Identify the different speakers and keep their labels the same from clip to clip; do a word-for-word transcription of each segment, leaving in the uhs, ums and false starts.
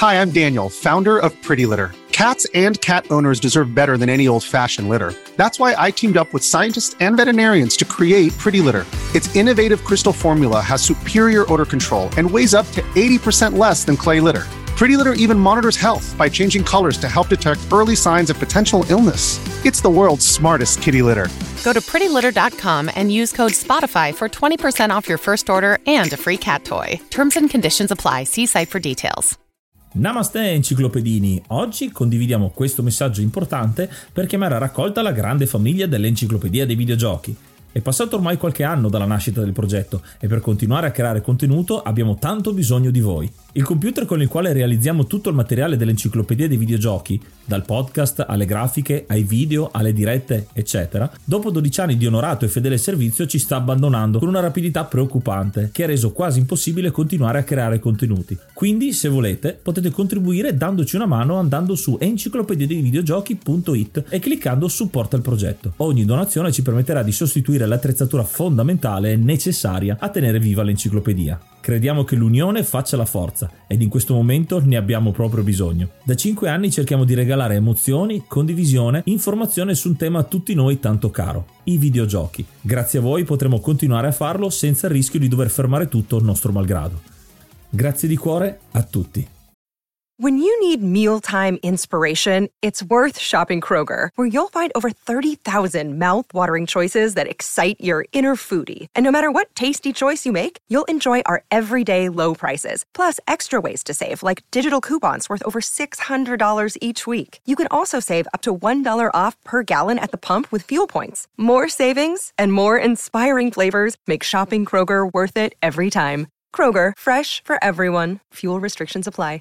Speaker 1: Hi, I'm Daniel, founder of Pretty Litter. Cats and cat owners deserve better than any old-fashioned litter. That's why I teamed up with scientists and veterinarians to create Pretty Litter. Its innovative crystal formula has superior odor control and weighs up to eighty percent less than clay litter. Pretty Litter even monitors health by changing colors to help detect early signs of potential illness. It's the world's smartest kitty litter.
Speaker 2: Go to pretty litter dot com and use code SPOTIFY for twenty percent off your first order and a free cat toy. Terms and conditions apply. See site for details.
Speaker 3: Namaste enciclopedini, oggi condividiamo questo messaggio importante per chiamare a raccolta la grande famiglia dell'Enciclopedia dei Videogiochi. È passato ormai qualche anno dalla nascita del progetto e per continuare a creare contenuto abbiamo tanto bisogno di voi. Il computer con il quale realizziamo tutto il materiale dell'Enciclopedia dei Videogiochi, dal podcast alle grafiche, ai video, alle dirette, eccetera, dopo dodici anni di onorato e fedele servizio ci sta abbandonando con una rapidità preoccupante che ha reso quasi impossibile continuare a creare contenuti. Quindi, se volete, potete contribuire dandoci una mano andando su enciclopedia dei videogiochi punto it e cliccando supporta il progetto. Ogni donazione ci permetterà di sostituire l'attrezzatura fondamentale e necessaria a tenere viva l'enciclopedia. Crediamo che l'unione faccia la forza ed in questo momento ne abbiamo proprio bisogno. Da cinque anni cerchiamo di regalare emozioni, condivisione, informazione su un tema a tutti noi tanto caro, i videogiochi. Grazie a voi potremo continuare a farlo senza il rischio di dover fermare tutto nostro malgrado. Grazie di cuore a tutti.
Speaker 4: When you need mealtime inspiration, it's worth shopping Kroger, where you'll find over thirty thousand mouth-watering choices that excite your inner foodie. And no matter what tasty choice you make, you'll enjoy our everyday low prices, plus extra ways to save, like digital coupons worth over six hundred dollars each week. You can also save up to one dollar off per gallon at the pump with fuel points. More savings and more inspiring flavors make shopping Kroger worth it every time. Kroger, fresh for everyone. Fuel restrictions apply.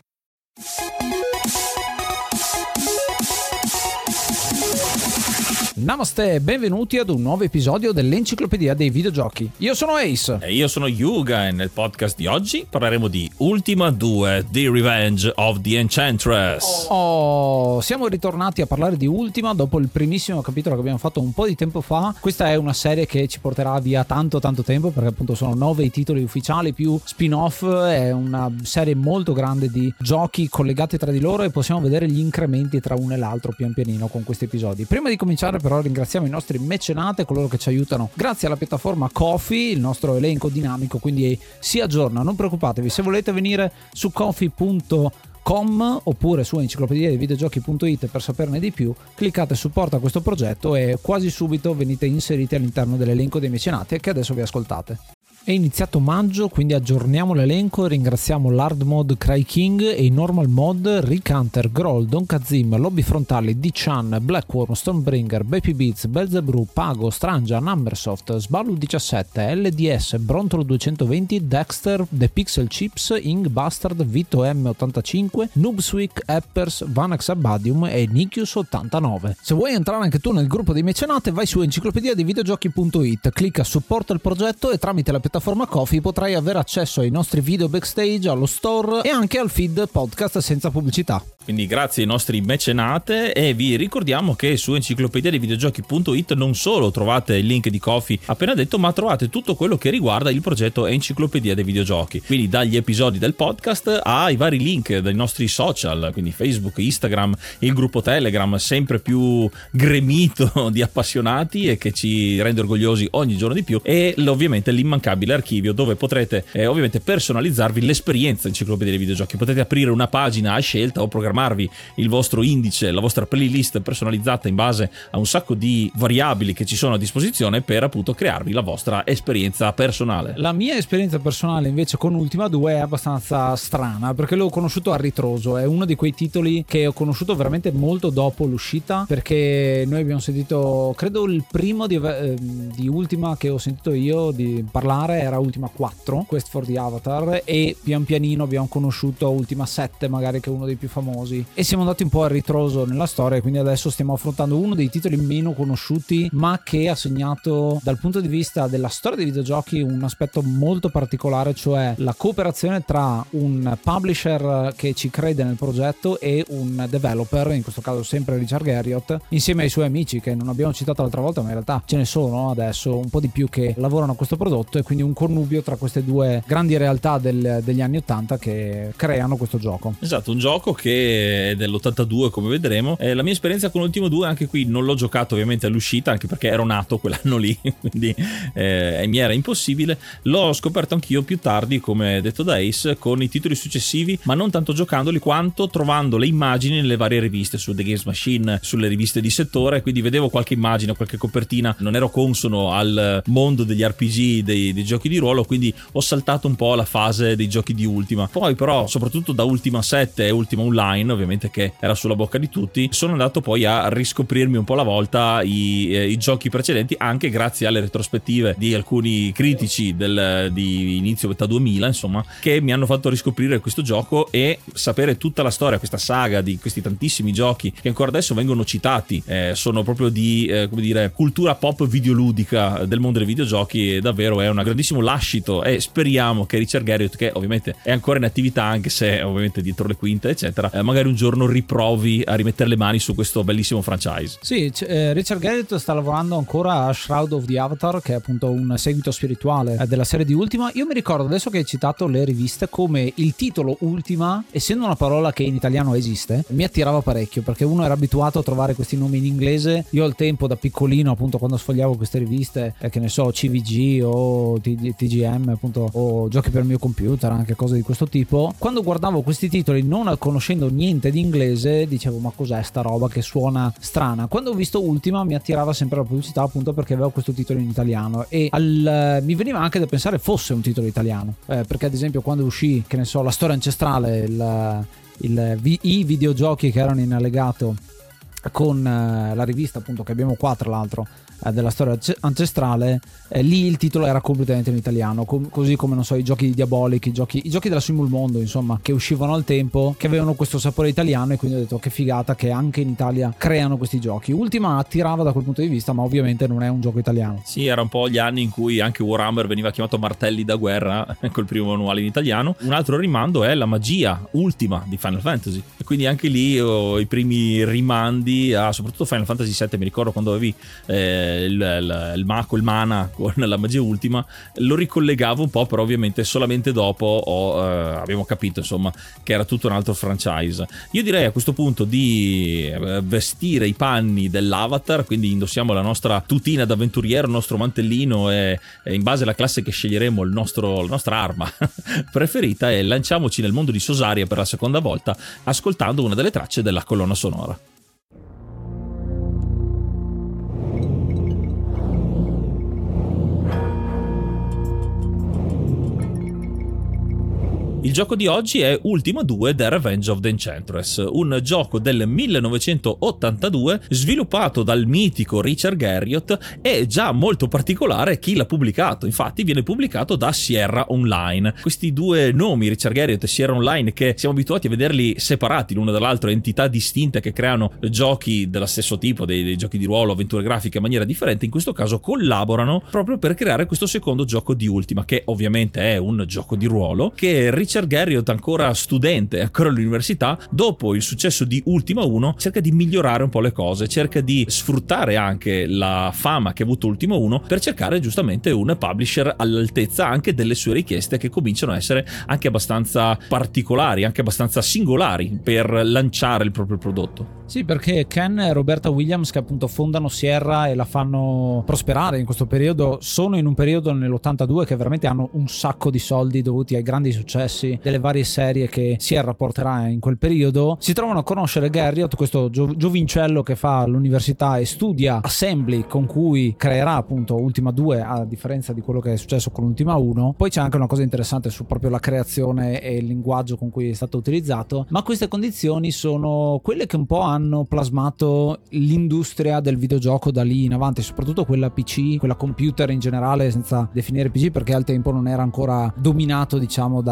Speaker 5: Namaste e benvenuti ad un nuovo episodio dell'Enciclopedia dei Videogiochi. Io sono Ace.
Speaker 3: E io sono Yuga e nel podcast di oggi parleremo di Ultima due, The Revenge of the Enchantress.
Speaker 5: Oh, siamo ritornati a parlare di Ultima dopo il primissimo capitolo che abbiamo fatto un po' di tempo fa. Questa è una serie che ci porterà via tanto tanto tempo perché appunto sono nove i titoli ufficiali più spin-off. È una serie molto grande di giochi collegati tra di loro e possiamo vedere gli incrementi tra uno e l'altro pian pianino con questi episodi. Prima di cominciare però ringraziamo i nostri mecenate, coloro che ci aiutano grazie alla piattaforma Ko-fi, il nostro elenco dinamico quindi si aggiorna, non preoccupatevi. Se volete venire su ko-fi punto com oppure su enciclopedia dei videogiochi punto it per saperne di più, cliccate supporta questo progetto e quasi subito venite inseriti all'interno dell'elenco dei mecenati che adesso vi ascoltate. È iniziato maggio, quindi aggiorniamo l'elenco e ringraziamo l'Hard Mod Cry King e i Normal Mod Rick Hunter, Groll, Don Kazim, Lobby Frontali, D-Chan, Blackworm, Stonebringer, Baby Beats, Belzebrew, Pago, Strangia, Numbersoft, Sballu diciassette, L D S, Brontolo duecentoventi, Dexter, The Pixel Chips, Ing Bastard, Vito M ottantacinque, Noobswick, Eppers, Vanex Abadium e Nikius ottantanove. Se vuoi entrare anche tu nel gruppo dei mecenate, vai su enciclopedia dei videogiochi punto it, clicca supporta il progetto e tramite la piattaforma Ko-fi potrai avere accesso ai nostri video backstage, allo store e anche al feed podcast senza pubblicità.
Speaker 3: Quindi grazie ai nostri mecenate e vi ricordiamo che su enciclopedia dei videogiochi punto it non solo trovate il link di Ko-fi appena detto, ma trovate tutto quello che riguarda il progetto Enciclopedia dei Videogiochi, quindi dagli episodi del podcast ai vari link dei nostri social, quindi Facebook, Instagram, il gruppo Telegram sempre più gremito di appassionati e che ci rende orgogliosi ogni giorno di più, e ovviamente l'immancabile archivio dove potrete eh, ovviamente personalizzarvi l'esperienza Enciclopedia dei Videogiochi. Potete aprire una pagina a scelta o programmare il vostro indice, la vostra playlist personalizzata in base a un sacco di variabili che ci sono a disposizione per appunto crearvi la vostra esperienza personale.
Speaker 5: La mia esperienza personale invece con Ultima due è abbastanza strana perché l'ho conosciuto a ritroso. È uno di quei titoli che ho conosciuto veramente molto dopo l'uscita, perché noi abbiamo sentito, credo il primo di, eh, di Ultima che ho sentito io di parlare era Ultima quattro, Quest for the Avatar, e pian pianino abbiamo conosciuto Ultima sette magari, che è uno dei più famosi, e siamo andati un po' a ritroso nella storia, quindi adesso stiamo affrontando uno dei titoli meno conosciuti ma che ha segnato dal punto di vista della storia dei videogiochi un aspetto molto particolare, cioè la cooperazione tra un publisher che ci crede nel progetto e un developer, in questo caso sempre Richard Garriott, insieme ai suoi amici che non abbiamo citato l'altra volta ma in realtà ce ne sono adesso un po' di più che lavorano a questo prodotto, e quindi un connubio tra queste due grandi realtà del, degli anni ottanta che creano questo gioco.
Speaker 3: Esatto, un gioco che è dell'ottantadue, come vedremo. Eh, la mia esperienza con l'ultimo due, anche qui non l'ho giocato ovviamente all'uscita, anche perché ero nato quell'anno lì, quindi eh, mi era impossibile. L'ho scoperto anch'io più tardi, come detto da Ace, con i titoli successivi, ma non tanto giocandoli quanto trovando le immagini nelle varie riviste, su The Games Machine, sulle riviste di settore, quindi vedevo qualche immagine, qualche copertina, non ero consono al mondo degli R P G, dei, dei giochi di ruolo, quindi ho saltato un po' la fase dei giochi di Ultima. Poi però, soprattutto da Ultima sette e Ultima Online, ovviamente, che era sulla bocca di tutti, sono andato poi a riscoprirmi un po' alla volta i, eh, i giochi precedenti, anche grazie alle retrospettive di alcuni critici del, di inizio metà duemila, insomma, che mi hanno fatto riscoprire questo gioco e sapere tutta la storia, questa saga di questi tantissimi giochi che ancora adesso vengono citati, eh, sono proprio di eh, come dire, cultura pop videoludica del mondo dei videogiochi, e davvero è un grandissimo lascito, e speriamo che Richard Garriott, che ovviamente è ancora in attività anche se ovviamente dietro le quinte eccetera, eh, magari un giorno riprovi a rimettere le mani su questo bellissimo franchise.
Speaker 5: Sì, eh, Richard Garriott sta lavorando ancora a Shroud of the Avatar, che è appunto un seguito spirituale eh, della serie di Ultima. Io mi ricordo, adesso che hai citato le riviste, come il titolo Ultima, essendo una parola che in italiano esiste, mi attirava parecchio, perché uno era abituato a trovare questi nomi in inglese. Io al tempo, da piccolino, appunto, quando sfogliavo queste riviste, eh, che ne so, C V G o T G M, appunto, o giochi per il mio computer, anche cose di questo tipo, quando guardavo questi titoli non conoscendo niente di inglese, dicevo: ma cos'è sta roba che suona strana? Quando ho visto Ultima mi attirava sempre la pubblicità, appunto perché avevo questo titolo in italiano, e al, mi veniva anche da pensare fosse un titolo italiano, eh, perché ad esempio quando uscì, che ne so, la storia ancestrale, il, il, i videogiochi che erano in allegato con uh, la rivista, appunto, che abbiamo qua tra l'altro, uh, della storia ancestrale, eh, lì il titolo era completamente in italiano, com- così come, non so, i giochi di Diabolic, i giochi, i giochi della Simulmondo, insomma, che uscivano al tempo, che avevano questo sapore italiano, e quindi ho detto: che figata che anche in Italia creano questi giochi. Ultima attirava da quel punto di vista, ma ovviamente non è un gioco italiano.
Speaker 3: Sì, era un po' gli anni in cui anche Warhammer veniva chiamato Martelli da guerra, col primo manuale in italiano. Un altro rimando è la magia ultima di Final Fantasy, e quindi anche lì oh, i primi rimandi a soprattutto Final Fantasy sette. Mi ricordo quando avevi eh, il, il, il Mako, il mana con la magia ultima, lo ricollegavo un po', però ovviamente solamente dopo ho, eh, abbiamo capito, insomma, che era tutto un altro franchise. Io direi a questo punto di eh, vestire i panni dell'avatar, quindi indossiamo la nostra tutina d'avventuriero, il nostro mantellino, e, e in base alla classe che sceglieremo il nostro, la nostra arma preferita, e lanciamoci nel mondo di Sosaria per la seconda volta, ascoltando una delle tracce della colonna sonora. Il gioco di oggi è Ultima due The Revenge of the Enchantress, un gioco del millenovecentottantadue sviluppato dal mitico Richard Garriott, e già molto particolare chi l'ha pubblicato. Infatti viene pubblicato da Sierra Online. Questi due nomi, Richard Garriott e Sierra Online, che siamo abituati a vederli separati l'uno dall'altro, entità distinte che creano giochi dello stesso tipo, dei, dei giochi di ruolo, avventure grafiche in maniera differente, in questo caso collaborano proprio per creare questo secondo gioco di Ultima, che ovviamente è un gioco di ruolo che Richard Richard Garriott, ancora studente, ancora all'università, dopo il successo di Ultima uno cerca di migliorare un po' le cose, cerca di sfruttare anche la fama che ha avuto Ultima uno per cercare giustamente un publisher all'altezza anche delle sue richieste, che cominciano a essere anche abbastanza particolari, anche abbastanza singolari per lanciare il proprio prodotto.
Speaker 5: Sì, perché Ken e Roberta Williams, che appunto fondano Sierra e la fanno prosperare in questo periodo, sono in un periodo nell'ottantadue che veramente hanno un sacco di soldi dovuti ai grandi successi delle varie serie che Sierra porterà in quel periodo. Si trovano a conoscere Garriott, questo gio- giovincello che fa l'università e studia Assembly, con cui creerà appunto Ultima due, a differenza di quello che è successo con Ultima uno. Poi c'è anche una cosa interessante su proprio la creazione e il linguaggio con cui è stato utilizzato, ma queste condizioni sono quelle che un po' hanno plasmato l'industria del videogioco da lì in avanti, soprattutto quella P C, quella computer in generale, senza definire P C perché al tempo non era ancora dominato, diciamo, da, dal P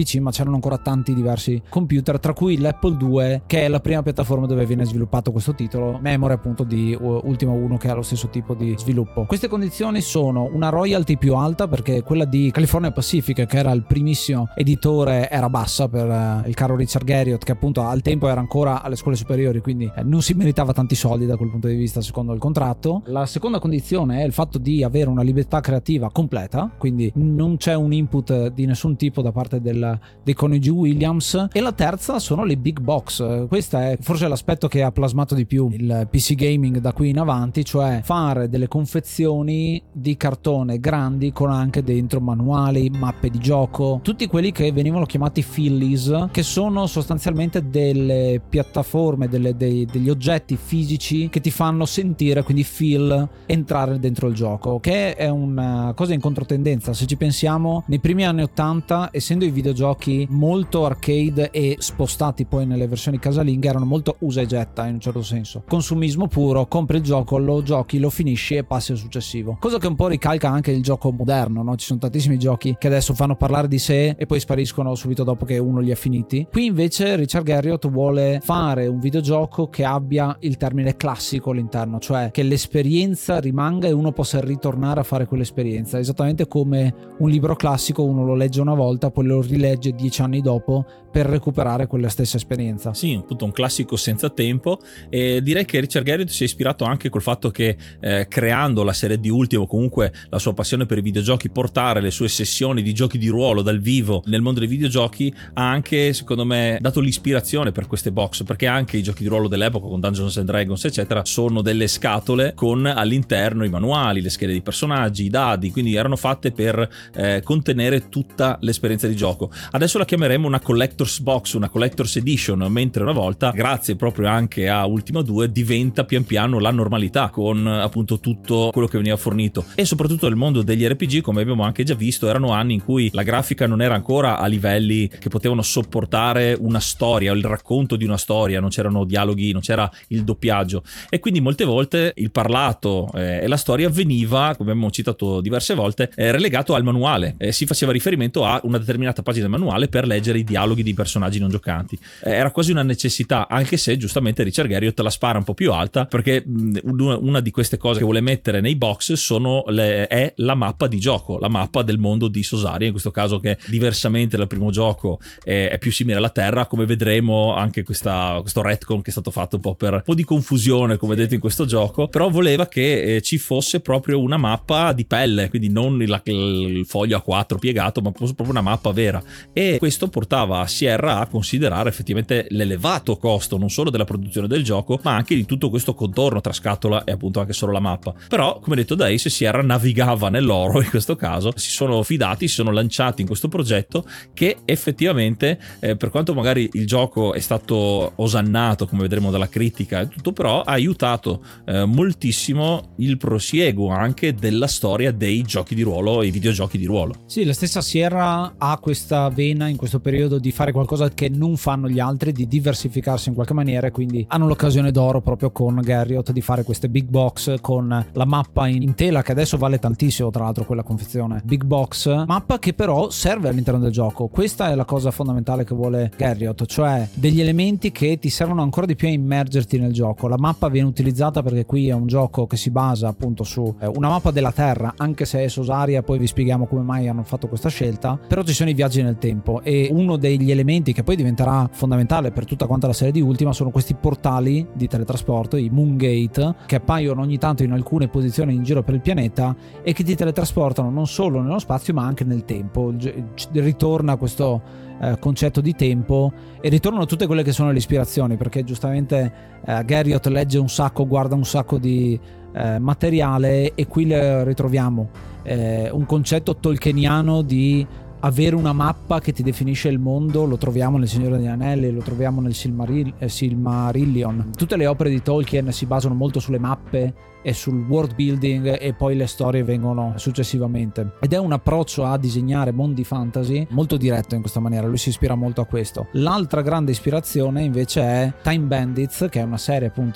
Speaker 5: P C, ma c'erano ancora tanti diversi computer, tra cui l'Apple due, che è la prima piattaforma dove viene sviluppato questo titolo, memore appunto di Ultima uno, che ha lo stesso tipo di sviluppo. Queste condizioni sono una royalty più alta, perché quella di California Pacific, che era il primissimo editore, era bassa per uh, il caro Richard Garriott, che appunto al tempo era ancora alle scuole superiori, quindi eh, non si meritava tanti soldi da quel punto di vista secondo il contratto. La seconda condizione è il fatto di avere una libertà creativa completa, quindi non c'è un input di nessun tipo da parte del, dei coniugi Williams. E la terza sono le big box. Questo è forse l'aspetto che ha plasmato di più il P C gaming da qui in avanti, cioè fare delle confezioni di cartone grandi con anche dentro manuali, mappe di gioco, tutti quelli che venivano chiamati fillies, che sono sostanzialmente delle piattaforme, delle, dei, degli oggetti fisici che ti fanno sentire, quindi feel, entrare dentro il gioco, che è una cosa in controtendenza. Se ci pensiamo, nei primi anni ottanta, essendo i videogiochi molto arcade e spostati poi nelle versioni casalinghe, erano molto usa e getta in un certo senso, consumismo puro, compri il gioco, lo giochi, lo finisci e passi al successivo, cosa che un po' ricalca anche il gioco moderno, no? Ci sono tantissimi giochi che adesso fanno parlare di sé e poi spariscono subito dopo che uno li ha finiti. Qui invece Richard Garriott vuole fare un videogioco che abbia il termine classico all'interno, cioè che l'esperienza rimanga e uno possa ritornare a fare quell'esperienza, esattamente come un libro classico, uno lo legge una volta, poi lo rilegge dieci anni dopo per recuperare quella stessa esperienza.
Speaker 3: Sì, appunto un classico senza tempo. E direi che Richard Garriott si è ispirato anche col fatto che eh, creando la serie di Ultima, comunque la sua passione per i videogiochi, portare le sue sessioni di giochi di ruolo dal vivo nel mondo dei videogiochi, ha anche secondo me dato l'ispirazione per queste box, perché anche i giochi di ruolo dell'epoca con Dungeons and Dragons eccetera sono delle scatole con all'interno i manuali, le schede di personaggi, i dadi, quindi erano fatte per eh, contenere tutta l'esperienza di gioco. Adesso la chiameremo una collector's box, una collector's edition, mentre una volta, grazie proprio anche a Ultima due, diventa pian piano la normalità con appunto tutto quello che veniva fornito. E soprattutto nel mondo degli R P G, come abbiamo anche già visto, erano anni in cui la grafica non era ancora a livelli che potevano sopportare una storia, il racconto di una storia, non c'erano dialoghi, non c'era il doppiaggio, e quindi molte volte il parlato eh, e la storia veniva, come abbiamo citato diverse volte, eh, relegato al manuale, eh, si faceva riferimento a una determinata pagina del manuale per leggere i dialoghi di personaggi non giocanti. Eh, era quasi una necessità, anche se giustamente Richard Garriott la spara un po' più alta, perché mh, una di queste cose che vuole mettere nei box sono le, è la mappa di gioco, la mappa del mondo di Sosaria, in questo caso, che diversamente dal primo gioco è, è più simile alla Terra, come vedremo anche questa, questo retcon che è stato fatto un po' per un po' di confusione, come vedete in questo gioco, però voleva che eh, ci fosse proprio una mappa di pelle, quindi non il, il foglio A quattro piegato, ma proprio una mappa vera, e questo portava Sierra a considerare effettivamente l'elevato costo non solo della produzione del gioco, ma anche di tutto questo contorno tra scatola e appunto anche solo la mappa. Però, come detto da Ace, Sierra navigava nell'oro in questo caso, si sono fidati, si sono lanciati in questo progetto che effettivamente eh, per quanto magari il gioco è stato osannato, come vedremo dalla critica e tutto, però ha aiutato eh, moltissimo il prosieguo anche della storia dei giochi di ruolo e i videogiochi di ruolo.
Speaker 5: Sì, la stessa Sierra ha questa vena in questo periodo di fare qualcosa che non fanno gli altri, di diversificarsi in qualche maniera, e quindi hanno l'occasione d'oro proprio con Garriott di fare queste big box con la mappa in, in tela, che adesso vale tantissimo tra l'altro quella confezione big box, mappa che però serve all'interno del gioco. Questa è la cosa fondamentale che vuole Garriott, cioè degli elementi che ti servono ancora di più a immergerti nel gioco. La mappa viene utilizzata perché qui è un gioco che si basa appunto su eh, una mappa della Terra, anche se è Sosaria, poi vi spieghiamo come mai hanno fatto questa scelta, però ci sono i viaggi nel tempo, e uno degli elementi che poi diventerà fondamentale per tutta quanta la serie di Ultima sono questi portali di teletrasporto, i Moongate, che appaiono ogni tanto in alcune posizioni in giro per il pianeta e che ti teletrasportano non solo nello spazio ma anche nel tempo. Ritorna questo eh, concetto di tempo, e ritornano tutte quelle che sono le ispirazioni, perché giustamente eh, Garriott legge un sacco, guarda un sacco di eh, materiale, e qui le ritroviamo eh, un concetto tolkieniano di avere una mappa che ti definisce il mondo. Lo troviamo nel Signore degli Anelli, lo troviamo nel Silmaril- eh, Silmarillion. Tutte le opere di Tolkien si basano molto sulle mappe e sul world building, e poi le storie vengono successivamente, ed è un approccio a disegnare mondi fantasy molto diretto in questa maniera. Lui si ispira molto a questo. L'altra grande ispirazione invece è Time Bandits, che è una serie appunto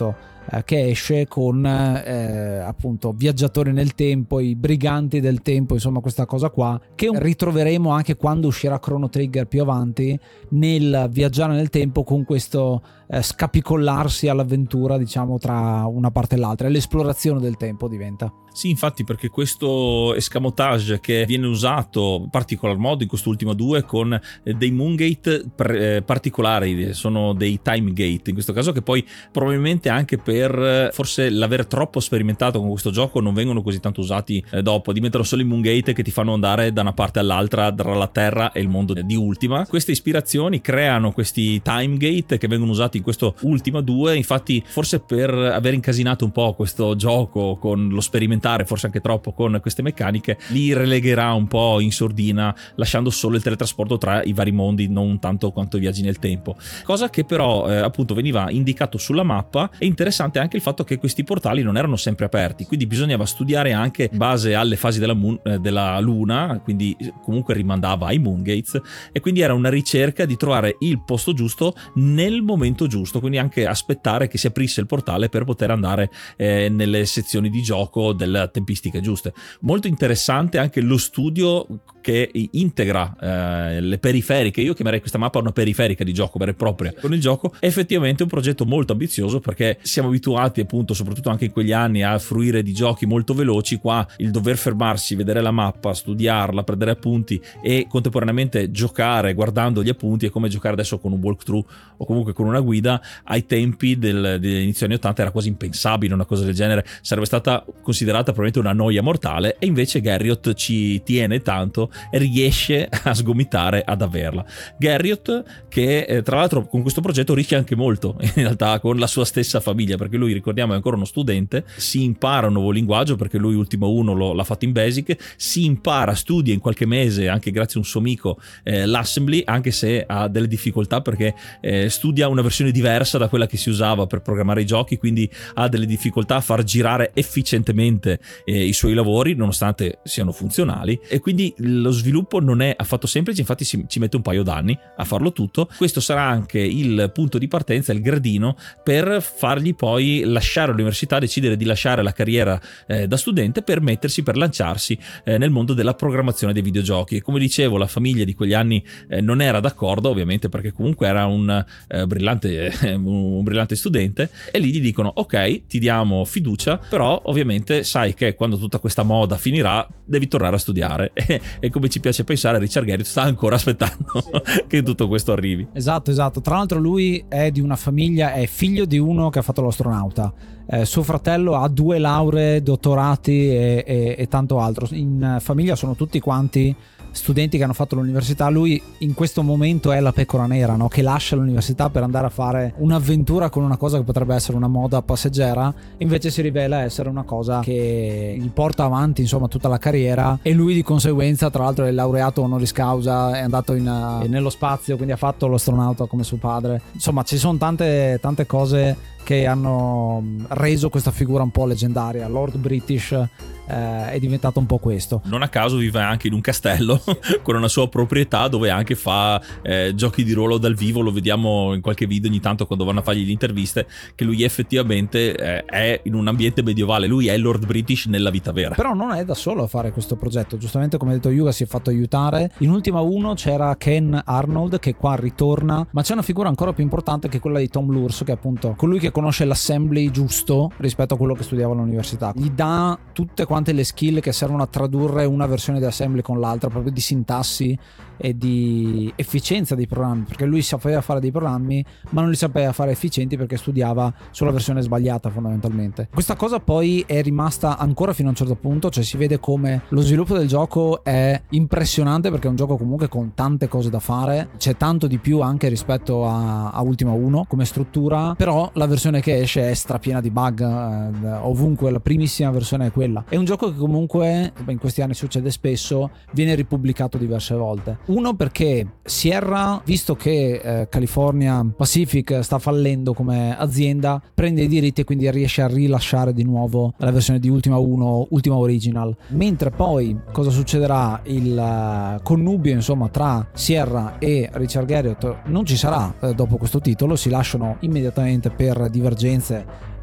Speaker 5: eh, che esce con eh, appunto viaggiatori nel tempo, i briganti del tempo, insomma questa cosa qua che ritroveremo anche quando uscirà Chrono Trigger più avanti, nel viaggiare nel tempo con questo eh, scapicollarsi all'avventura, diciamo, tra una parte e l'altra, e l'esplorazione del tempo diventa.
Speaker 3: Sì, infatti, perché questo escamotage che viene usato in particolar modo in quest'ultimo due con dei moongate pre- particolari, sono dei time gate in questo caso, che poi probabilmente anche per forse l'aver troppo sperimentato con questo gioco non vengono così tanto usati eh, dopo, diventano solo i moongate che ti fanno andare da una parte all'altra tra la Terra e il mondo di Ultima. Queste ispirazioni creano questi time gate che vengono usati in questo Ultima due, infatti forse per aver incasinato un po' questo gioco con lo sperimentare, forse anche troppo con queste meccaniche, li relegherà un po' in sordina, lasciando solo il teletrasporto tra i vari mondi, non tanto quanto i viaggi nel tempo, cosa che però eh, appunto veniva indicato sulla mappa. È interessante anche il fatto che questi portali non erano sempre aperti, quindi bisognava studiare anche in base alle fasi della, moon, eh, della luna, quindi comunque rimandava ai moongates, e quindi era una ricerca di trovare il posto giusto nel momento giusto, quindi anche aspettare che si aprisse il portale per poter andare eh, nelle sezioni di gioco del tempistiche giuste. Molto interessante anche lo studio che integra eh, le periferiche. Io chiamerei questa mappa una periferica di gioco vera e propria con il gioco. È effettivamente un progetto molto ambizioso, perché siamo abituati appunto, soprattutto anche in quegli anni, a fruire di giochi molto veloci. Qua il dover fermarsi, vedere la mappa, studiarla, prendere appunti e contemporaneamente giocare guardando gli appunti è come giocare adesso con un walkthrough o comunque con una guida. Ai tempi del, dell'inizio anni ottanta era quasi impensabile una cosa del genere, sarebbe stata considerata probabilmente una noia mortale, e invece Garriott ci tiene tanto e riesce a sgomitare ad averla. Garriott che eh, tra l'altro con questo progetto rischia anche molto in realtà con la sua stessa famiglia, perché lui, ricordiamo, è ancora uno studente, si impara un nuovo linguaggio perché lui Ultimo uno lo, l'ha fatto in Basic, si impara, studia in qualche mese anche grazie a un suo amico eh, l'Assembly, anche se ha delle difficoltà perché eh, studia una versione diversa da quella che si usava per programmare i giochi, quindi ha delle difficoltà a far girare efficientemente eh, i suoi lavori nonostante siano funzionali, e quindi lo sviluppo non è affatto semplice, infatti si, ci mette un paio d'anni a farlo tutto. Questo sarà anche il punto di partenza, il gradino per fargli poi lasciare l'università, decidere di lasciare la carriera eh, da studente per mettersi, per lanciarsi eh, nel mondo della programmazione dei videogiochi. E come dicevo, la famiglia di quegli anni eh, non era d'accordo, ovviamente, perché comunque era un eh, brillante eh, un brillante studente, e lì gli dicono ok, ti diamo fiducia, però ovviamente sai che quando tutta questa moda finirà devi tornare a studiare. E, e come ci piace pensare, Richard Garriott sta ancora aspettando sì. che tutto questo arrivi.
Speaker 5: Esatto, esatto. Tra l'altro lui è di una famiglia, è figlio di uno che ha fatto l'astronauta. Eh, suo fratello ha due lauree, dottorati e, e, e tanto altro. In famiglia sono tutti quanti studenti che hanno fatto l'università. Lui in questo momento è la pecora nera, no? Che lascia l'università per andare a fare un'avventura con una cosa che potrebbe essere una moda passeggera, invece si rivela essere una cosa che gli porta avanti insomma tutta la carriera, e lui di conseguenza tra l'altro è laureato honoris causa, è andato in, uh, nello spazio, quindi ha fatto l'astronauta come suo padre. Insomma ci sono tante tante cose che hanno reso questa figura un po' leggendaria. Lord British eh, è diventato un po' questo.
Speaker 3: Non a caso vive anche in un castello con una sua proprietà, dove anche fa eh, giochi di ruolo dal vivo. Lo vediamo in qualche video ogni tanto quando vanno a fargli le interviste, che lui effettivamente eh, è in un ambiente medievale. Lui è Lord British nella vita vera.
Speaker 5: Però non è da solo a fare questo progetto, giustamente come ha detto Yuga si è fatto aiutare. In Ultima uno c'era Ken Arnold che qua ritorna, ma c'è una figura ancora più importante che è quella di Tom Lurs, che è appunto colui che conosce l'assembly giusto rispetto a quello che studiava all'università. Gli dà tutte quante le skill che servono a tradurre una versione di assembly con l'altra, proprio di sintassi e di efficienza dei programmi, perché lui sapeva fare dei programmi ma non li sapeva fare efficienti perché studiava sulla versione sbagliata fondamentalmente. Questa cosa poi è rimasta ancora fino a un certo punto, cioè si vede come lo sviluppo del gioco è impressionante, perché è un gioco comunque con tante cose da fare, c'è tanto di più anche rispetto a, a Ultima uno come struttura, però la versione che esce è strapiena di bug eh, ovunque. La primissima versione è quella. È un gioco che comunque in questi anni succede spesso, viene ripubblicato diverse volte. Uno perché Sierra, visto che eh, California Pacific sta fallendo come azienda, prende i diritti e quindi riesce a rilasciare di nuovo la versione di Ultima uno, Ultima Original. Mentre poi cosa succederà? Il uh, connubio insomma tra Sierra e Richard Garriott non ci sarà eh, dopo questo titolo, si lasciano immediatamente per divergenze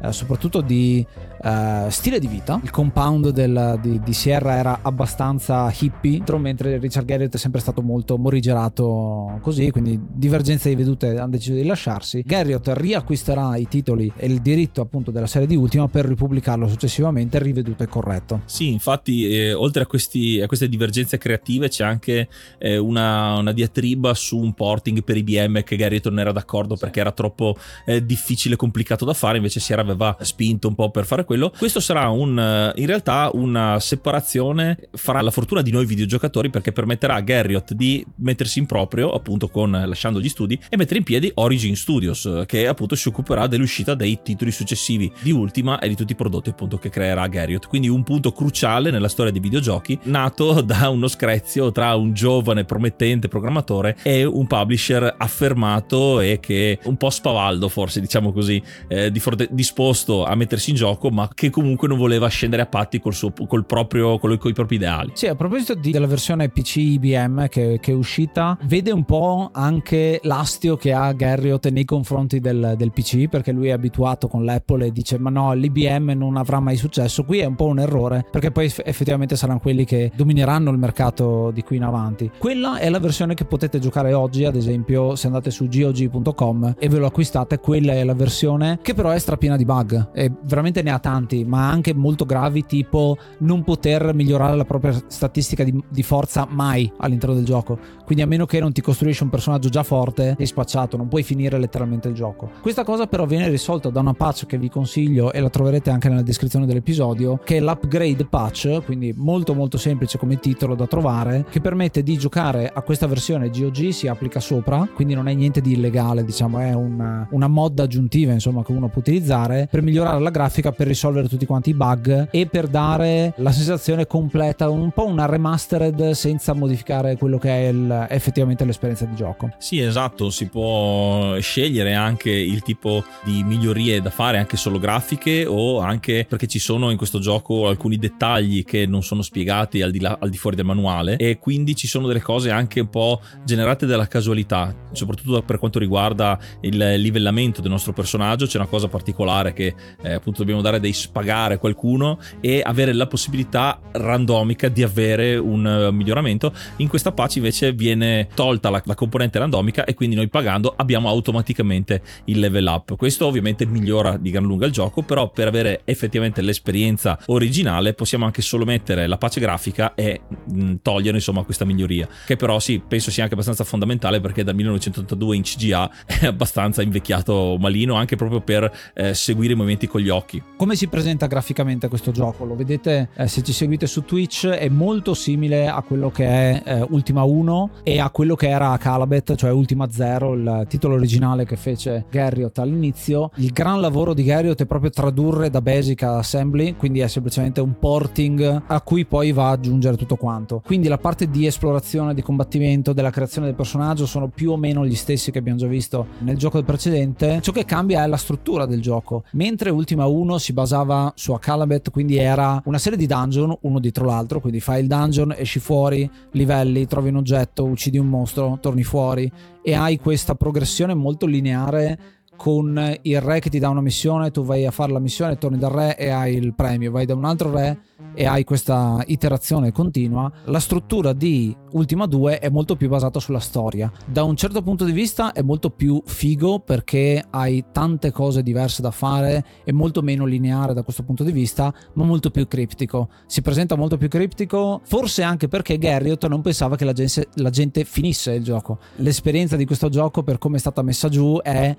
Speaker 5: eh, soprattutto di eh, stile di vita. Il compound del, di, di Sierra era abbastanza hippie, mentre Richard Garriott è sempre stato molto morigerato così, quindi divergenze di vedute, hanno deciso di lasciarsi. Garriott riacquisterà i titoli e il diritto appunto della serie di Ultima per ripubblicarlo successivamente riveduto e corretto.
Speaker 3: Sì, infatti eh, oltre a, questi, a queste divergenze creative c'è anche eh, una, una diatriba su un porting per I B M che Garriott non era d'accordo perché era troppo eh, difficile e complicato da fare, invece Sierra aveva spinto un po' per fare quello. Questo sarà un, in realtà una separazione, farà la fortuna di noi videogiocatori perché permetterà a Garriott di mettersi in proprio appunto con lasciando gli studi e mettere in piedi Origin Studios, che appunto si occuperà dell'uscita dei titoli successivi di Ultima e di tutti i prodotti appunto che creerà Garriott. Quindi un punto cruciale nella storia dei videogiochi, nato da uno screzio tra un giovane promettente programmatore e un publisher affermato e che un po' spavaldo forse, diciamo così, eh, di fronte, disposto a mettersi in gioco ma che comunque non voleva scendere a patti col suo col proprio con i propri ideali.
Speaker 5: Sì, a proposito di, della versione P C I B M che, che è uscita, vede un po' anche l'astio che ha Garriott nei confronti del, del P C, perché lui è abituato con l'Apple e dice ma no, l'I B M non avrà mai successo. Qui è un po' un errore perché poi effettivamente saranno quelli che domineranno il mercato di qui in avanti. Quella è la versione che potete giocare oggi, ad esempio se andate su G O G punto com e ve lo acquistate, quella è la versione che però è strapiena di bug e veramente ne ha tanti, ma anche molto gravi, tipo non poter migliorare la propria statistica di, di forza mai all'interno del gioco, quindi a meno che non ti costruisci un personaggio già forte sei spacciato, non puoi finire letteralmente il gioco. Questa cosa però viene risolta da una patch che vi consiglio e la troverete anche nella descrizione dell'episodio, che è l'upgrade patch, quindi molto molto semplice come titolo da trovare, che permette di giocare a questa versione G O G, si applica sopra, quindi non è niente di illegale, diciamo, è una, una mod aggiuntiva insomma che uno può utilizzare per migliorare la grafica, per risolvere tutti quanti i bug e per dare la sensazione completa, un po' una remastered senza modificare quello che è il, effettivamente l'esperienza di gioco.
Speaker 3: Sì, esatto, si può scegliere anche il tipo di migliorie da fare, anche solo grafiche o anche perché ci sono in questo gioco alcuni dettagli che non sono spiegati al di là, al di fuori del manuale, e quindi ci sono delle cose anche un po' generate dalla casualità, soprattutto per quanto riguarda il livellamento del nostro personaggio. C'è una cosa particolare che eh, appunto dobbiamo dare dei spagare a qualcuno e avere la possibilità randomica di avere un uh, miglioramento. In questa patch invece viene tolta la, la componente randomica e quindi noi pagando abbiamo automaticamente il level up. Questo ovviamente migliora di gran lunga il gioco, però per avere effettivamente l'esperienza originale possiamo anche solo mettere la patch grafica e mh, togliere insomma questa miglioria, che però sì, penso sia anche abbastanza fondamentale perché dal millenovecentottantadue in C G A è abbastanza invecchiato malino, anche proprio per eh, seguire i movimenti con gli occhi.
Speaker 5: Come si presenta graficamente questo gioco? Lo vedete eh, se ci seguite su Twitch, è molto simile a quello che è eh, Ultima uno e a quello che era Calabeth, cioè Ultima zero, il titolo originale che fece Garriott all'inizio. Il gran lavoro di Garriott è proprio tradurre da Basic a Assembly, quindi è semplicemente un porting a cui poi va ad aggiungere tutto quanto. Quindi la parte di esplorazione, di combattimento, della creazione del personaggio sono più o meno gli stessi che abbiamo già visto nel gioco precedente. Ciò che cambia è la struttura del gioco. Mentre Ultima uno si basava su Calabeth, quindi era una serie di dungeon uno dietro l'altro, quindi fai il dungeon, esci fuori, livelli, trovi un oggetto, uccidi un mostro, torni fuori e hai questa progressione molto lineare con il re che ti dà una missione, tu vai a fare la missione, torni dal re e hai il premio, vai da un altro re e hai questa iterazione continua. La struttura di Ultima due è molto più basata sulla storia. Da un certo punto di vista è molto più figo perché hai tante cose diverse da fare, è molto meno lineare da questo punto di vista, ma molto più criptico. Si presenta molto più criptico, forse anche perché Garriott non pensava che la gente, la gente finisse il gioco. L'esperienza di questo gioco, per come è stata messa giù, è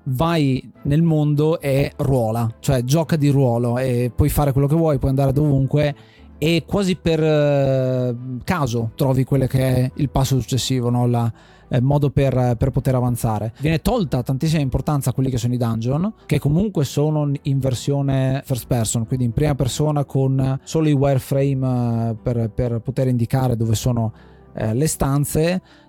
Speaker 5: vai nel mondo e ruola, cioè gioca di ruolo e puoi fare quello che vuoi, puoi andare dovunque e quasi per eh, caso trovi quello che è il passo successivo, no? La, eh, modo per, per poter avanzare. Viene tolta tantissima importanza a quelli che sono i dungeon, che comunque sono in versione first person, quindi in prima persona con solo i wireframe eh, per, per poter indicare dove sono eh, le stanze.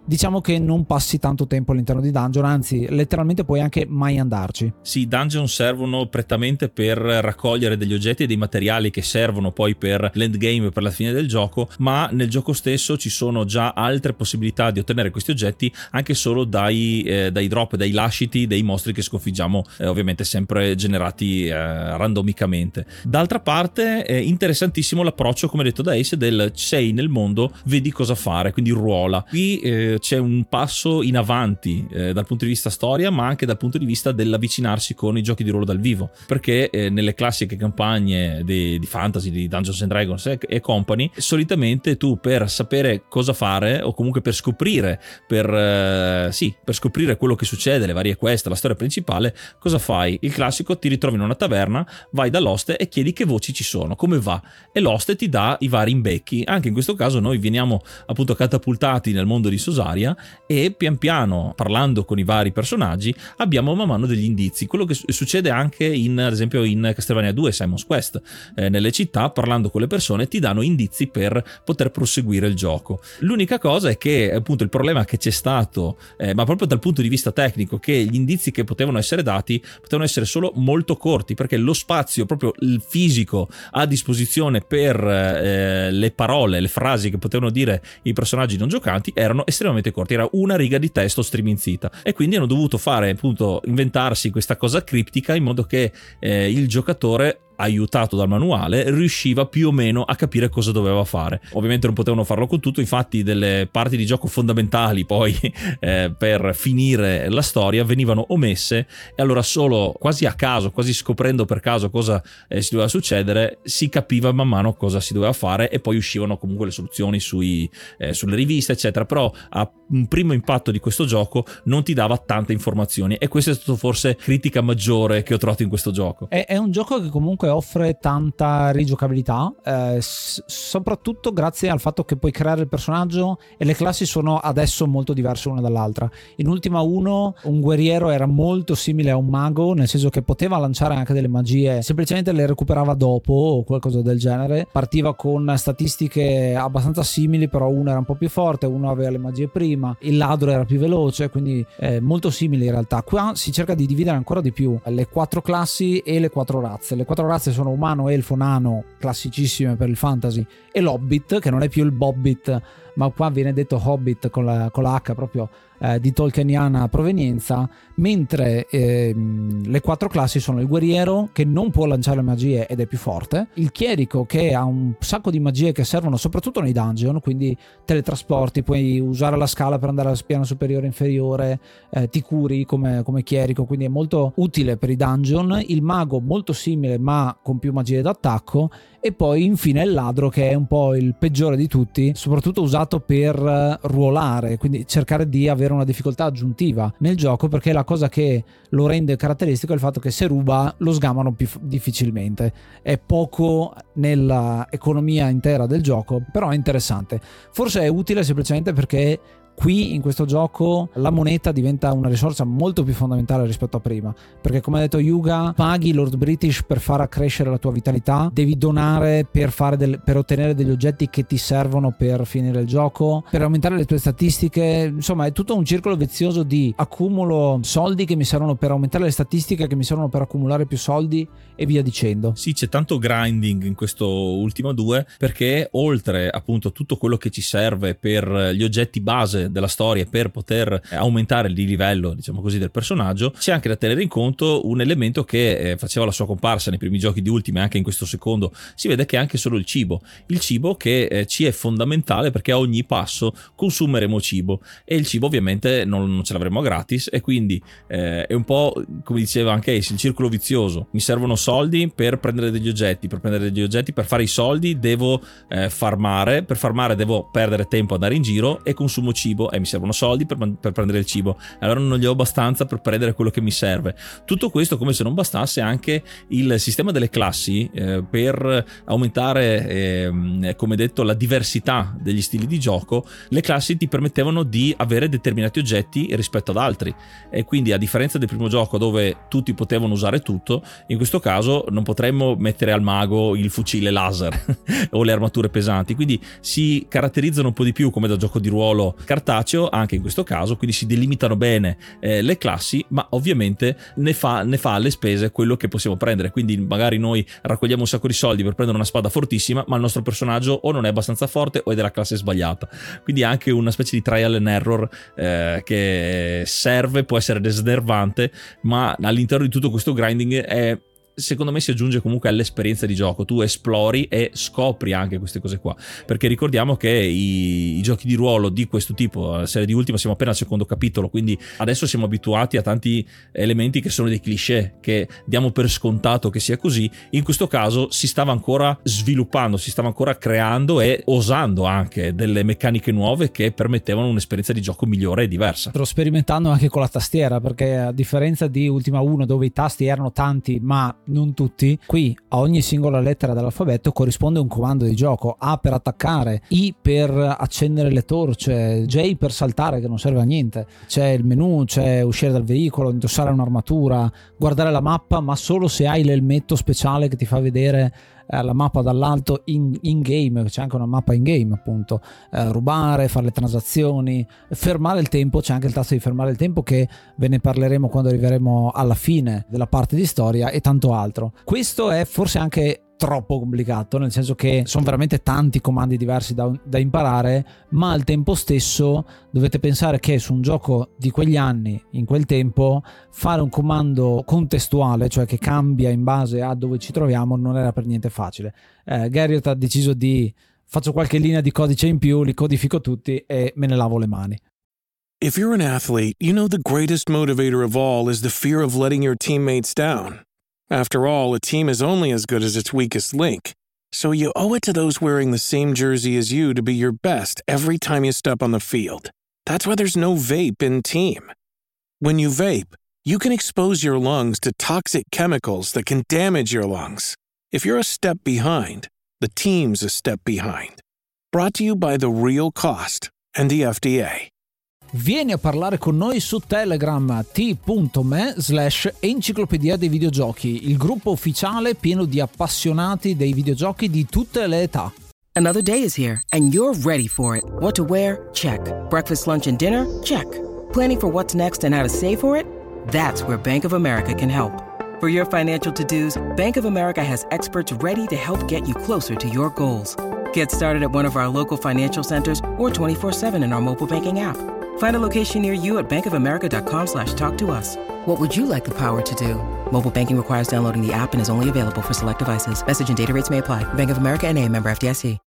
Speaker 5: diciamo che non passi tanto tempo all'interno di dungeon, anzi letteralmente puoi anche mai andarci.
Speaker 3: Sì, i dungeon servono prettamente per raccogliere degli oggetti e dei materiali che servono poi per l'endgame, per la fine del gioco, ma nel gioco stesso ci sono già altre possibilità di ottenere questi oggetti anche solo dai, eh, dai drop, dai lasciti dei mostri che sconfiggiamo, eh, ovviamente sempre generati eh, randomicamente. D'altra parte è interessantissimo l'approccio, come detto da Ace, del sei nel mondo, vedi cosa fare, quindi ruola. Qui eh, c'è un passo in avanti eh, dal punto di vista storia, ma anche dal punto di vista dell'avvicinarsi con i giochi di ruolo dal vivo, perché eh, nelle classiche campagne di, di fantasy, di Dungeons and Dragons e, e company, solitamente tu per sapere cosa fare o comunque per scoprire per eh, sì, per scoprire quello che succede, le varie quest, la storia principale, cosa fai? Il classico: ti ritrovi in una taverna, vai dall'oste e chiedi che voci ci sono, come va, e l'oste ti dà i vari imbecchi. Anche in questo caso noi veniamo appunto catapultati nel mondo di Sosaria e pian piano, parlando con i vari personaggi, abbiamo man mano degli indizi. Quello che succede anche in, ad esempio in Castlevania due Simon's Quest, eh, nelle città, parlando con le persone ti danno indizi per poter proseguire il gioco. L'unica cosa è che appunto il problema che c'è stato, eh, ma proprio dal punto di vista tecnico, che gli indizi che potevano essere dati potevano essere solo molto corti, perché lo spazio, proprio il fisico a disposizione per eh, le parole, le frasi che potevano dire i personaggi non giocanti erano estremamente corti, era una riga di testo striminzita, e quindi hanno dovuto fare appunto inventarsi questa cosa criptica in modo che eh, il giocatore, aiutato dal manuale, riusciva più o meno a capire cosa doveva fare. Ovviamente non potevano farlo con tutto, infatti delle parti di gioco fondamentali poi eh, per finire la storia venivano omesse, e allora solo quasi a caso, quasi scoprendo per caso cosa eh, si doveva succedere, si capiva man mano cosa si doveva fare, e poi uscivano comunque le soluzioni sui, eh, sulle riviste eccetera. Però a un primo impatto di questo gioco non ti dava tante informazioni, e questa è stata forse critica maggiore che ho trovato in questo gioco.
Speaker 5: È, è un gioco che comunque offre tanta rigiocabilità, eh, s- soprattutto grazie al fatto che puoi creare il personaggio e le classi sono adesso molto diverse una dall'altra. In Ultima uno un guerriero era molto simile a un mago, nel senso che poteva lanciare anche delle magie, semplicemente le recuperava dopo o qualcosa del genere. Partiva con statistiche abbastanza simili, però uno era un po' più forte, uno aveva le magie prima, il ladro era più veloce, quindi eh, molto simili in realtà. Qua si cerca di dividere ancora di più le quattro classi e le quattro razze. Le quattro razze sono umano, elfo, nano, classicissime per il fantasy, e l'hobbit, che non è più il bobbit, ma qua viene detto hobbit con la, con la H proprio eh, di tolkieniana provenienza, mentre eh, le quattro classi sono il guerriero, che non può lanciare magie ed è più forte, il chierico, che ha un sacco di magie che servono soprattutto nei dungeon, quindi teletrasporti, puoi usare la scala per andare al piano superiore e inferiore, eh, ti curi come, come chierico, quindi è molto utile per i dungeon. Il mago molto simile ma con più magie d'attacco, e poi infine il ladro, che è un po' il peggiore di tutti, soprattutto usato per ruolare, quindi cercare di avere una difficoltà aggiuntiva nel gioco, perché la cosa che lo rende caratteristico è il fatto che se ruba lo sgamano più difficilmente. È poco nella economia intera del gioco, però è interessante. Forse è utile semplicemente perché qui in questo gioco la moneta diventa una risorsa molto più fondamentale rispetto a prima, perché come ha detto Yuga, paghi Lord British per far accrescere la tua vitalità, devi donare per, fare del, per ottenere degli oggetti che ti servono per finire il gioco, per aumentare le tue statistiche. Insomma è tutto un circolo vizioso di accumulo soldi che mi servono per aumentare le statistiche, che mi servono per accumulare più soldi e via dicendo.
Speaker 3: Sì, c'è tanto grinding in questo Ultima due, perché oltre appunto tutto quello che ci serve per gli oggetti base della storia per poter aumentare il livello, diciamo così, del personaggio, c'è anche da tenere in conto un elemento che eh, faceva la sua comparsa nei primi giochi di Ultima e anche in questo secondo. Si vede che è anche solo il cibo il cibo che eh, ci è fondamentale, perché a ogni passo consumeremo cibo, e il cibo ovviamente non, non ce l'avremo gratis, e quindi eh, è un po' come diceva anche Ace, il circolo vizioso. Mi servono soldi per prendere degli oggetti, per prendere degli oggetti per fare i soldi devo eh, farmare, per farmare devo perdere tempo ad andare in giro, e consumo cibo e mi servono soldi per, per prendere il cibo, allora non gli ho abbastanza per prendere quello che mi serve. Tutto questo, come se non bastasse, anche il sistema delle classi eh, per aumentare eh, come detto la diversità degli stili di gioco. Le classi ti permettevano di avere determinati oggetti rispetto ad altri, e quindi a differenza del primo gioco dove tutti potevano usare tutto, in questo caso non potremmo mettere al mago il fucile laser o le armature pesanti, quindi si caratterizzano un po' di più come da gioco di ruolo caratteristiche cartaceo anche in questo caso, quindi si delimitano bene eh, le classi, ma ovviamente ne fa, ne fa alle spese quello che possiamo prendere. Quindi magari noi raccogliamo un sacco di soldi per prendere una spada fortissima, ma il nostro personaggio o non è abbastanza forte o è della classe sbagliata, quindi anche una specie di trial and error eh, che serve, può essere desnervante, ma all'interno di tutto questo grinding è, secondo me, si aggiunge comunque all'esperienza di gioco. Tu esplori e scopri anche queste cose qua, perché ricordiamo che i, i giochi di ruolo di questo tipo, la serie di Ultima, siamo appena al secondo capitolo, quindi adesso siamo abituati a tanti elementi che sono dei cliché che diamo per scontato che sia così. In questo caso si stava ancora sviluppando, si stava ancora creando e osando anche delle meccaniche nuove che permettevano un'esperienza di gioco migliore e diversa.
Speaker 5: Sto sperimentando anche con la tastiera, perché a differenza di Ultima uno dove i tasti erano tanti ma non tutti, qui a ogni singola lettera dell'alfabeto corrisponde un comando di gioco: A per attaccare, I per accendere le torce, J per saltare, che non serve a niente. C'è il menu, c'è uscire dal veicolo, indossare un'armatura, guardare la mappa, ma solo se hai l'elmetto speciale che ti fa vedere eh, la mappa dall'alto in, in game. C'è anche una mappa in game, appunto. Eh, rubare, fare le transazioni, fermare il tempo. C'è anche il tasto di fermare il tempo, che ve ne parleremo quando arriveremo alla fine della parte di storia, e tanto altro. Questo è forse anche troppo complicato, nel senso che sono veramente tanti comandi diversi da, da imparare, ma al tempo stesso dovete pensare che su un gioco di quegli anni, in quel tempo, fare un comando contestuale, cioè che cambia in base a dove ci troviamo, non era per niente facile. eh, Garriott ha deciso di faccio qualche linea di codice in più, li codifico tutti e me ne lavo le mani.
Speaker 6: If you're an athlete, you know the greatest motivator of all is the fear of letting your teammates down. After all, a team is only as good as its weakest link. So you owe it to those wearing the same jersey as you to be your best every time you step on the field. That's why there's no vape in team. When you vape, you can expose your lungs to toxic chemicals that can damage your lungs. If you're a step behind, the team's a step behind. Brought to you by The Real Cost and the F D A.
Speaker 5: Vieni a parlare con noi su Telegram, t.me slash enciclopedia dei videogiochi, il gruppo ufficiale pieno di appassionati dei videogiochi di tutte le età.
Speaker 7: Another day is here and you're ready for it. What to wear? Check. Breakfast, lunch and dinner? Check. Planning for what's next and how to save for it? That's where Bank of America can help. For your financial to-dos, Bank of America has experts ready to help get you closer to your goals. Get started at one of our local financial centers or twenty-four seven in our mobile banking app. Find a location near you at bankofamerica.com slash talk to us. What would you like the power to do? Mobile banking requires downloading the app and is only available for select devices. Message and data rates may apply. Bank of America N A, member F D I C.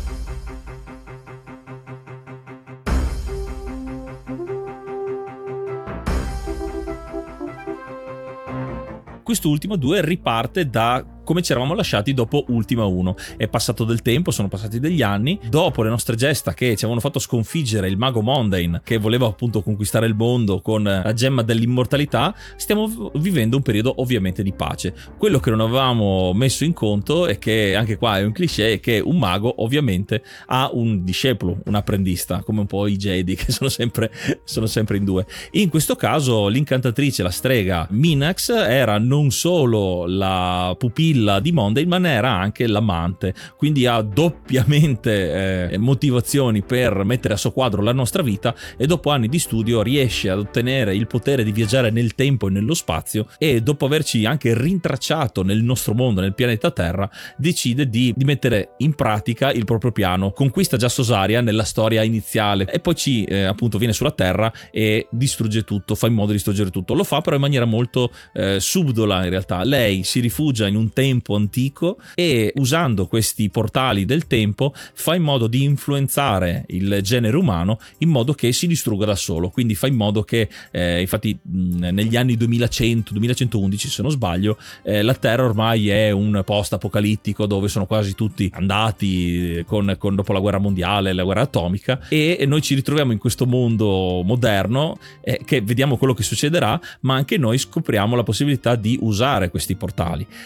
Speaker 3: Quest'ultimo due riparte da come ci eravamo lasciati dopo Ultima uno. È passato del tempo, sono passati degli anni. Dopo le nostre gesta che ci avevano fatto sconfiggere il mago Mondain, che voleva appunto conquistare il mondo con la gemma dell'immortalità, stiamo vivendo un periodo ovviamente di pace. Quello che non avevamo messo in conto, e che anche qua è un cliché, è che un mago ovviamente ha un discepolo, un apprendista, come un po' i Jedi, che sono sempre, sono sempre in due. In questo caso l'incantatrice, la strega Minax, era non solo la pupilla di Mondain, ma ne era anche l'amante, quindi ha doppiamente eh, motivazioni per mettere a soqquadro la nostra vita, e dopo anni di studio riesce ad ottenere il potere di viaggiare nel tempo e nello spazio, e dopo averci anche rintracciato nel nostro mondo, nel pianeta Terra, decide di, di mettere in pratica il proprio piano. Conquista già Sosaria nella storia iniziale e poi ci eh, appunto viene sulla Terra e distrugge tutto, fa in modo di distruggere tutto. Lo fa però in maniera molto eh, subdola in realtà. Lei si rifugia in un tempo antico e, usando questi portali del tempo, fa in modo di influenzare il genere umano in modo che si distrugga da solo. Quindi fa in modo che eh, infatti mh, negli anni duemilacento duemilacentoundici, se non sbaglio, eh, la Terra ormai è un post apocalittico dove sono quasi tutti andati con, con dopo la guerra mondiale, la guerra atomica, e, e noi ci ritroviamo in questo mondo moderno eh, che vediamo quello che succederà, ma anche noi scopriamo la possibilità di usare questi portali, e quindi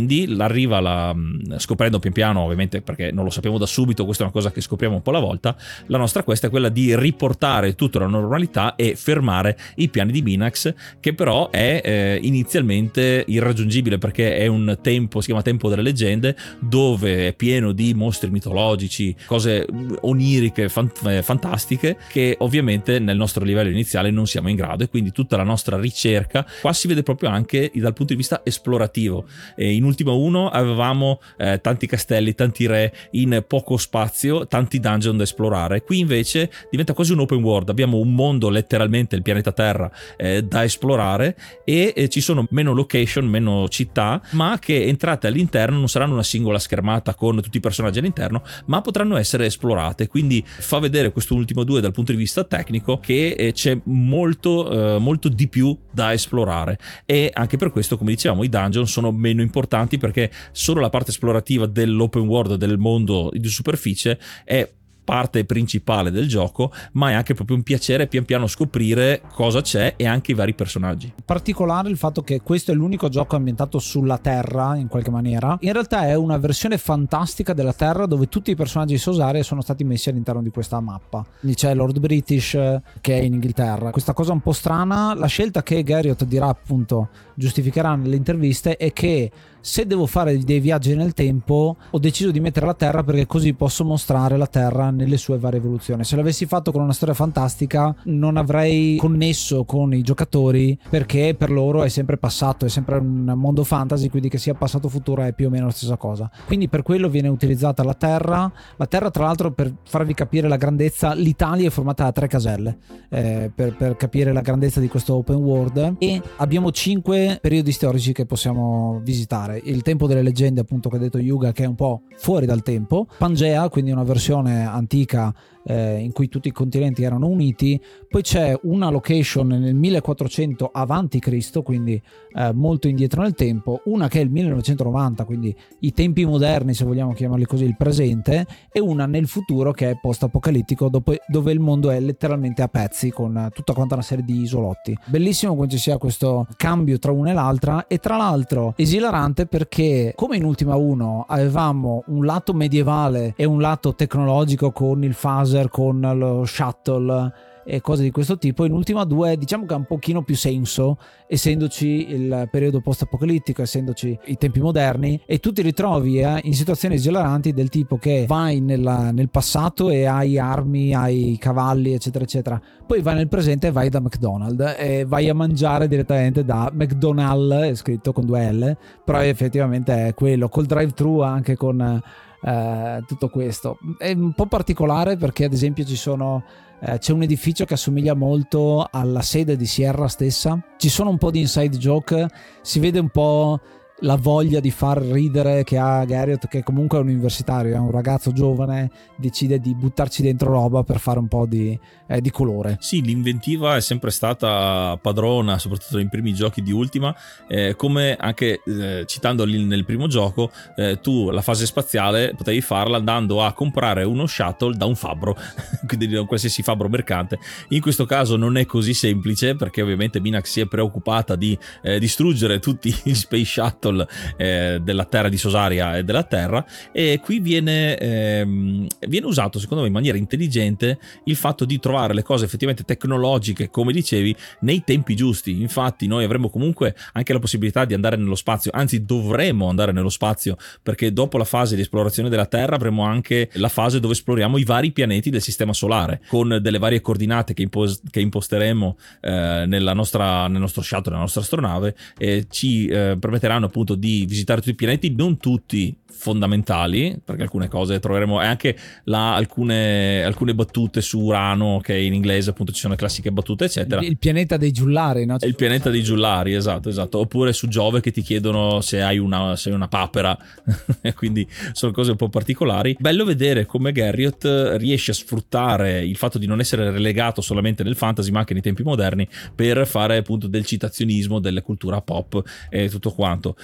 Speaker 3: quindi arriva la, scoprendo pian piano, ovviamente perché non lo sappiamo da subito, questa è una cosa che scopriamo un po' alla volta, la nostra quest è quella di riportare tutto alla normalità e fermare i piani di Minax, che però è eh, inizialmente irraggiungibile perché è un tempo, si chiama Tempo delle Leggende, dove è pieno di mostri mitologici, cose oniriche, fant- fantastiche, che ovviamente nel nostro livello iniziale non siamo in grado, e quindi tutta la nostra ricerca qua si vede proprio anche dal punto di vista esplorativo. E in Ultima uno avevamo eh, tanti castelli, tanti re in poco spazio, tanti dungeon da esplorare. Qui invece diventa quasi un open world, abbiamo un mondo, letteralmente il pianeta Terra, eh, da esplorare, e eh, ci sono meno location, meno città, ma che entrate all'interno non saranno una singola schermata con tutti i personaggi all'interno, ma potranno essere esplorate. Quindi fa vedere questo Ultima due dal punto di vista tecnico che eh, c'è molto eh, molto di più da esplorare, e anche per questo, come dicevamo, i dungeon sono meno importanti, perché solo la parte esplorativa dell'open world, del mondo di superficie, è parte principale del gioco, ma è anche proprio un piacere pian piano scoprire cosa c'è e anche i vari personaggi.
Speaker 5: Particolare il fatto che questo è l'unico gioco ambientato sulla Terra, in qualche maniera. In realtà è una versione fantastica della Terra, dove tutti i personaggi di Sosaria sono stati messi all'interno di questa mappa. Lì c'è Lord British, che è in Inghilterra. Questa cosa un po' strana, la scelta che Garriott dirà, appunto, giustificherà nelle interviste, è che se devo fare dei viaggi nel tempo ho deciso di mettere la Terra perché così posso mostrare la Terra nelle sue varie evoluzioni. Se l'avessi fatto con una storia fantastica non avrei connesso con i giocatori, perché per loro è sempre passato, è sempre un mondo fantasy, quindi che sia passato o futuro è più o meno la stessa cosa. Quindi per quello viene utilizzata la Terra. La Terra, tra l'altro, per farvi capire la grandezza, l'Italia è formata da tre caselle, eh, per, per capire la grandezza di questo open world, e abbiamo cinque periodi storici che possiamo visitare. Il Tempo delle Leggende, appunto, che ha detto Yuga, che è un po' fuori dal tempo. Pangea, quindi una versione antica eh, in cui tutti i continenti erano uniti. Poi c'è una location nel millequattrocento avanti Cristo, quindi eh, molto indietro nel tempo. Una che è il millenovecentonovanta, quindi i tempi moderni, se vogliamo chiamarli così, il presente. E una nel futuro che è post-apocalittico, dopo, dove il mondo è letteralmente a pezzi, con tutta quanta una serie di isolotti. Bellissimo quando ci sia questo cambio tra una e l'altra, e tra l'altro esilarante perché, come in Ultima uno avevamo un lato medievale e un lato tecnologico con il phaser, con lo shuttle e cose di questo tipo, in Ultima due diciamo che ha un pochino più senso, essendoci il periodo post-apocalittico, essendoci i tempi moderni, e tu ti ritrovi eh, in situazioni esilaranti del tipo che vai nella, nel passato e hai armi, hai cavalli, eccetera eccetera, poi vai nel presente e vai da McDonald's e vai a mangiare direttamente da McDonald's, è scritto con due L, però effettivamente è quello, col drive-thru, anche con eh, tutto questo. È un po' particolare perché, ad esempio, ci sono Eh, c'è un edificio che assomiglia molto alla sede di Sierra stessa, ci sono un po' di inside joke, si vede un po' la voglia di far ridere che ha Garriott, che comunque è un universitario, è un ragazzo giovane, decide di buttarci dentro roba per fare un po' di, eh, di colore.
Speaker 3: Sì, l'inventiva è sempre stata padrona, soprattutto nei primi giochi di Ultima, eh, come anche eh, citando lì nel primo gioco, eh, tu la fase spaziale potevi farla andando a comprare uno shuttle da un fabbro, quindi da un qualsiasi fabbro mercante. In questo caso non è così semplice, perché ovviamente Minax si è preoccupata di eh, distruggere tutti gli space shuttle Eh, della terra di Sosaria e della Terra, e qui viene, ehm, viene usato secondo me in maniera intelligente il fatto di trovare le cose effettivamente tecnologiche, come dicevi, nei tempi giusti. Infatti noi avremo comunque anche la possibilità di andare nello spazio, anzi dovremo andare nello spazio, perché dopo la fase di esplorazione della Terra avremo anche la fase dove esploriamo i vari pianeti del sistema solare, con delle varie coordinate che, impos- che imposteremo eh, nella nostra, nel nostro shuttle, nella nostra astronave, e ci eh, permetteranno appunto di visitare tutti i pianeti, non tutti fondamentali, perché alcune cose troveremo, e anche là alcune, alcune battute su Urano, che in inglese appunto ci sono le classiche battute eccetera,
Speaker 5: il pianeta dei giullari, no?
Speaker 3: Il pianeta dei giullari, esatto esatto oppure su Giove che ti chiedono se hai una, se hai una papera quindi sono cose un po' particolari. Bello vedere come Garriott riesce a sfruttare il fatto di non essere relegato solamente nel fantasy, ma anche nei tempi moderni, per fare appunto del citazionismo, della cultura pop e tutto quanto.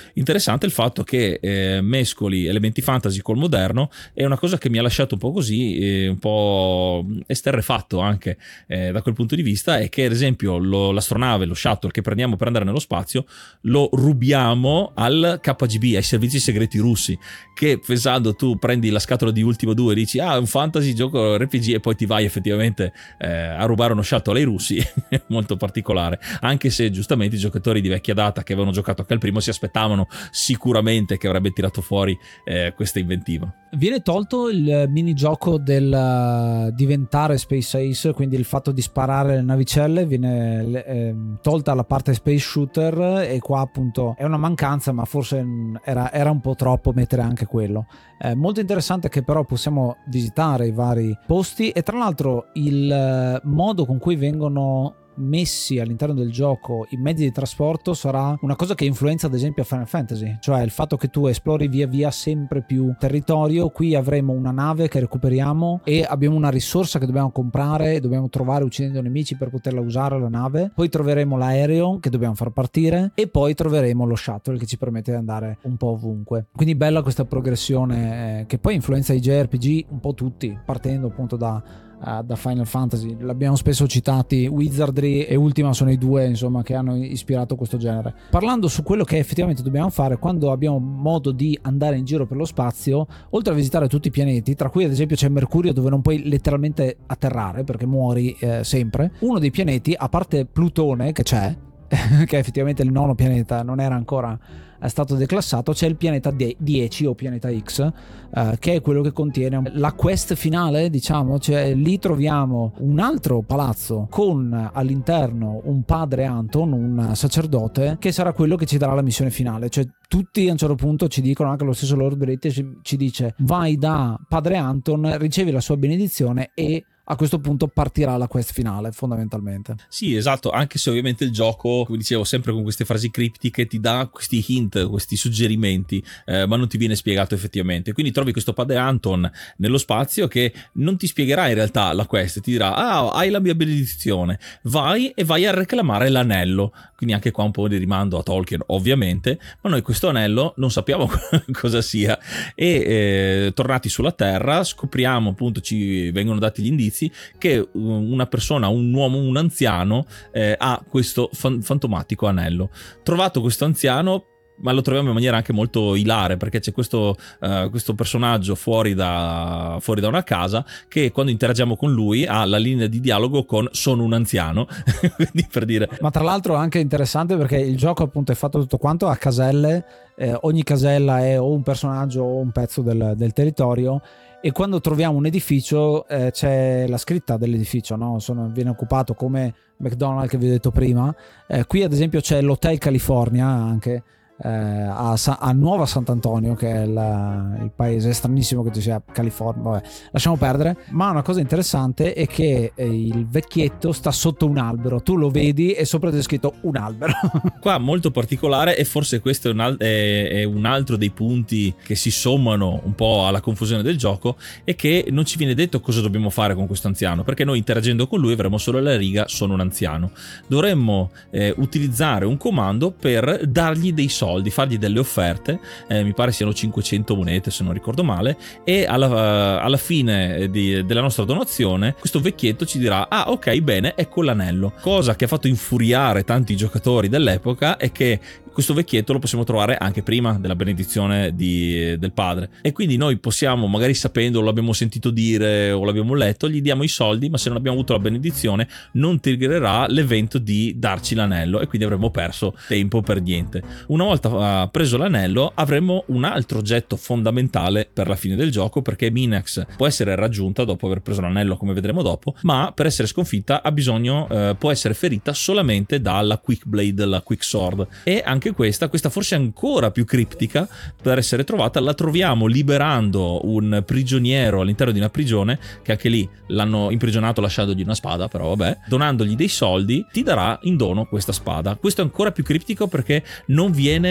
Speaker 3: Interessante il fatto che eh, mescoli elementi fantasy col moderno, è una cosa che mi ha lasciato un po' così, eh, un po' esterrefatto anche eh, da quel punto di vista, è che ad esempio lo, l'astronave, lo shuttle che prendiamo per andare nello spazio, lo rubiamo al K G B, ai servizi segreti russi, che pensando tu prendi la scatola di Ultima due e dici ah, un fantasy, gioco R P G, e poi ti vai effettivamente eh, a rubare uno shuttle ai russi, è molto particolare, anche se giustamente i giocatori di vecchia data che avevano giocato anche al primo si aspettavano sicuramente che avrebbe tirato fuori eh, questa inventiva.
Speaker 5: Viene tolto il minigioco del uh, diventare Space Ace, quindi il fatto di sparare le navicelle, viene eh, tolta la parte Space Shooter, e qua appunto è una mancanza, ma forse era, era un po' troppo mettere anche quello. Eh, molto interessante che però possiamo visitare i vari posti, e tra l'altro il uh, modo con cui vengono messi all'interno del gioco i mezzi di trasporto sarà una cosa che influenza ad esempio a Final Fantasy, cioè il fatto che tu esplori via via sempre più territorio. Qui avremo una nave che recuperiamo e abbiamo una risorsa che dobbiamo comprare, dobbiamo trovare uccidendo nemici per poterla usare la nave, poi troveremo l'aereo che dobbiamo far partire, e poi troveremo lo shuttle che ci permette di andare un po' ovunque. Quindi bella questa progressione eh, che poi influenza i J R P G un po' tutti, partendo appunto da da Final Fantasy. L'abbiamo spesso citati, Wizardry e Ultima sono i due insomma che hanno ispirato questo genere. Parlando su quello che effettivamente dobbiamo fare quando abbiamo modo di andare in giro per lo spazio, oltre a visitare tutti i pianeti, tra cui ad esempio c'è Mercurio dove non puoi letteralmente atterrare perché muori eh, sempre, uno dei pianeti, a parte Plutone che c'è che è effettivamente il nono pianeta, non era ancora è stato declassato, c'è il pianeta dieci o pianeta X eh, che è quello che contiene la quest finale, diciamo, cioè lì troviamo un altro palazzo con all'interno un padre Anton, un sacerdote, che sarà quello che ci darà la missione finale. Cioè tutti a un certo punto ci dicono, anche lo stesso Lord British ci dice vai da padre Anton, ricevi la sua benedizione e a questo punto partirà la quest finale fondamentalmente.
Speaker 3: Sì, esatto, anche se ovviamente il gioco, come dicevo, sempre con queste frasi criptiche ti dà questi hint, questi suggerimenti, eh, ma non ti viene spiegato effettivamente. Quindi trovi questo padre Anton nello spazio che non ti spiegherà in realtà la quest, ti dirà ah, hai la mia benedizione, vai e vai a reclamare l'anello. Quindi anche qua un po' di rimando a Tolkien ovviamente, ma noi questo anello non sappiamo cosa sia, e eh, tornati sulla Terra scopriamo, appunto ci vengono dati gli indizi che una persona, un uomo, un anziano eh, ha questo fan- fantomatico anello. Trovato questo anziano, ma lo troviamo in maniera anche molto ilare, perché c'è questo, uh, questo personaggio fuori da, fuori da una casa che quando interagiamo con lui ha la linea di dialogo con sono un anziano quindi per dire.
Speaker 5: Ma tra l'altro è anche interessante perché il gioco appunto è fatto tutto quanto a caselle, eh, ogni casella è o un personaggio o un pezzo del, del territorio, e quando troviamo un edificio eh, c'è la scritta dell'edificio, no? Sono, viene occupato come McDonald's che vi ho detto prima. Eh, qui ad esempio c'è l'Hotel California anche eh, a, Sa- a Nuova Sant'Antonio, che è il, il paese, è stranissimo che ci sia California, vabbè, lasciamo perdere. Ma una cosa interessante è che eh, il vecchietto sta sotto un albero, tu lo vedi e sopra c'è scritto un albero.
Speaker 3: Qua molto particolare, e forse questo è un, al- è, è un altro dei punti che si sommano un po' alla confusione del gioco, è che non ci viene detto cosa dobbiamo fare con questo anziano, perché noi interagendo con lui avremo solo la riga sono un anziano. Dovremmo eh, utilizzare un comando per dargli dei soldi, fargli delle offerte, eh, mi pare siano cinquecento monete se non ricordo male, e alla, alla fine di, della nostra donazione questo vecchietto ci dirà ah ok bene, ecco l'anello. Cosa che ha fatto infuriare tanti giocatori dell'epoca è che questo vecchietto lo possiamo trovare anche prima della benedizione di, del padre, e quindi noi possiamo, magari sapendo, l'abbiamo sentito dire o l'abbiamo letto, gli diamo i soldi, ma se non abbiamo avuto la benedizione non triggererà l'evento di darci l'anello, e quindi avremmo perso tempo per niente. Una volta preso l'anello avremo un altro oggetto fondamentale per la fine del gioco, perché Minax può essere raggiunta dopo aver preso l'anello, come vedremo dopo, ma per essere sconfitta ha bisogno eh, può essere ferita solamente dalla Quick Blade, la Quick Sword, e anche questa questa forse ancora più criptica per essere trovata la troviamo liberando un prigioniero all'interno di una prigione, che anche lì l'hanno imprigionato lasciandogli una spada, però vabbè, donandogli dei soldi ti darà in dono questa spada. Questo è ancora più criptico perché non viene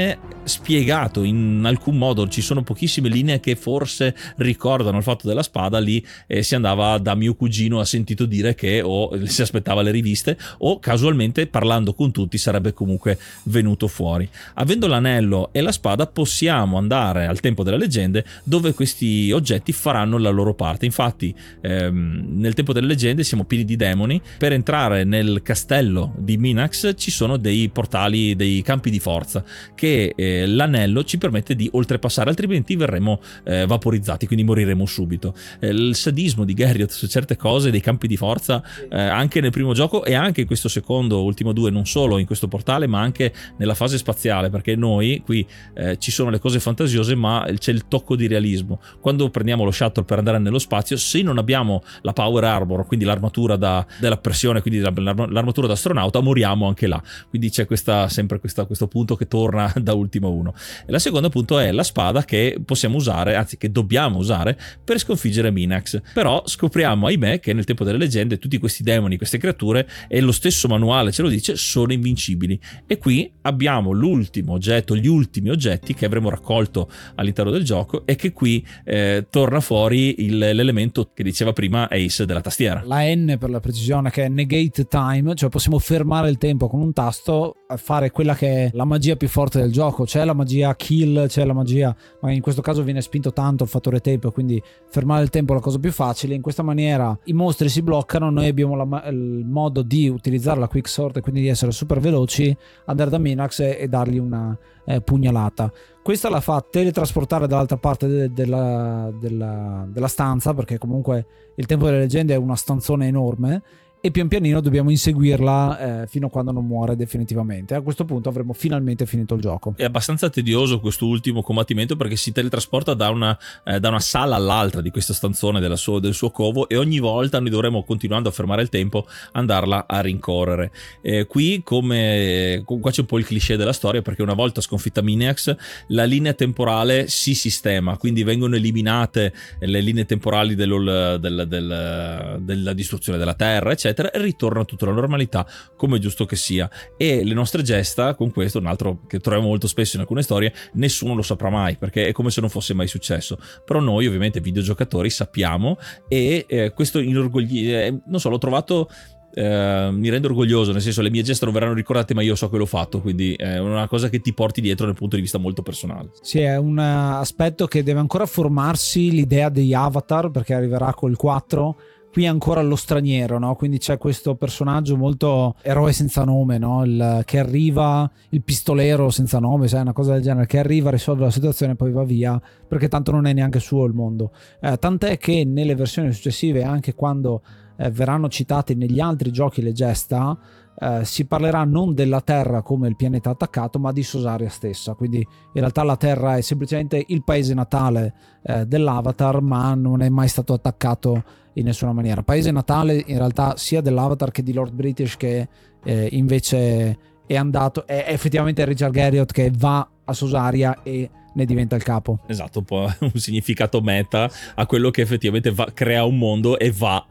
Speaker 3: spiegato in alcun modo, ci sono pochissime linee che forse ricordano il fatto della spada. Lì eh, si andava da mio cugino, ha sentito dire che o si aspettava le riviste o casualmente parlando con tutti sarebbe comunque venuto fuori. Avendo l'anello e la spada possiamo andare al Tempio delle Leggende, dove questi oggetti faranno la loro parte. Infatti ehm, nel Tempio delle Leggende siamo pieni di demoni. Per entrare nel castello di Minax ci sono dei portali, dei campi di forza che eh, l'anello ci permette di oltrepassare, altrimenti verremo eh, vaporizzati, quindi moriremo subito. Eh, il sadismo di Garriott su certe cose, dei campi di forza, eh, anche nel primo gioco e anche in questo secondo, ultimo due, non solo in questo portale ma anche nella fase spaziale, perché noi qui eh, ci sono le cose fantasiose ma c'è il tocco di realismo. Quando prendiamo lo shuttle per andare nello spazio, se non abbiamo la power armor, quindi l'armatura da, della pressione, quindi l'armatura da astronauta, moriamo anche là. Quindi c'è questa, sempre questa, questo punto che torna da ultimo uno. E la seconda appunto è la spada che possiamo usare, anzi che dobbiamo usare per sconfiggere Minax. Però scopriamo, ahimè, che nel Tempio delle Leggende tutti questi demoni, queste creature, e lo stesso manuale ce lo dice, sono invincibili. E qui abbiamo l'ultimo oggetto, gli ultimi oggetti che avremo raccolto all'interno del gioco, e che qui eh, torna fuori il, l'elemento che diceva prima Ace della tastiera.
Speaker 5: La N per la precisione, che è negate time, cioè possiamo fermare il tempo con un tasto a fare quella che è la magia più forte del gioco. C'è la magia kill, c'è la magia, ma in questo caso viene spinto tanto il fattore tempo, quindi fermare il tempo è la cosa più facile. In questa maniera i mostri si bloccano, noi abbiamo la, il modo di utilizzare la quick sort e quindi di essere super veloci, andare da Minax e, e dargli una eh, pugnalata. Questa la fa teletrasportare dall'altra parte de- della, della, della stanza, perché comunque il Tempio delle Leggende è una stanzone enorme, e pian pianino dobbiamo inseguirla eh, fino a quando non muore definitivamente. A questo punto avremo finalmente finito il gioco.
Speaker 3: È abbastanza tedioso questo ultimo combattimento, perché si teletrasporta da una, eh, da una sala all'altra di questa stanzone della suo, del suo covo, e ogni volta noi dovremo, continuando a fermare il tempo, andarla a rincorrere. Eh, qui come qua c'è un po' il cliché della storia, perché una volta sconfitta Minax la linea temporale si sistema, quindi vengono eliminate le linee temporali del, del, del, della distruzione della Terra eccetera, e ritorna tutta la normalità come è giusto che sia. E le nostre gesta con questo, un altro che troviamo molto spesso in alcune storie, nessuno lo saprà mai, perché è come se non fosse mai successo. Però noi ovviamente videogiocatori sappiamo, e eh, questo inorgogli- eh, non so, l'ho trovato eh, mi rende orgoglioso, nel senso, le mie gesta non verranno ricordate ma io so che l'ho fatto, quindi è una cosa che ti porti dietro dal punto di vista molto personale.
Speaker 5: Sì, è un aspetto che deve ancora formarsi, l'idea degli avatar, perché arriverà col quattro. Qui è ancora lo straniero, no? Quindi c'è questo personaggio molto eroe senza nome, no? Il, che arriva, il pistolero senza nome, sai, una cosa del genere, che arriva, risolve la situazione e poi va via, perché tanto non è neanche suo il mondo. Eh, tant'è che nelle versioni successive, anche quando eh, verranno citate negli altri giochi le gesta, eh, si parlerà non della Terra come il pianeta attaccato, ma di Sosaria stessa. Quindi in realtà la Terra è semplicemente il paese natale eh, dell'avatar, ma non è mai stato attaccato in nessuna maniera. Paese natale in realtà sia dell'Avatar che di Lord British, che eh, invece è andato, è effettivamente Richard Garriott che va a Sosaria e ne diventa il capo.
Speaker 3: Esatto, un po' un significato meta a quello che effettivamente va, crea un mondo e va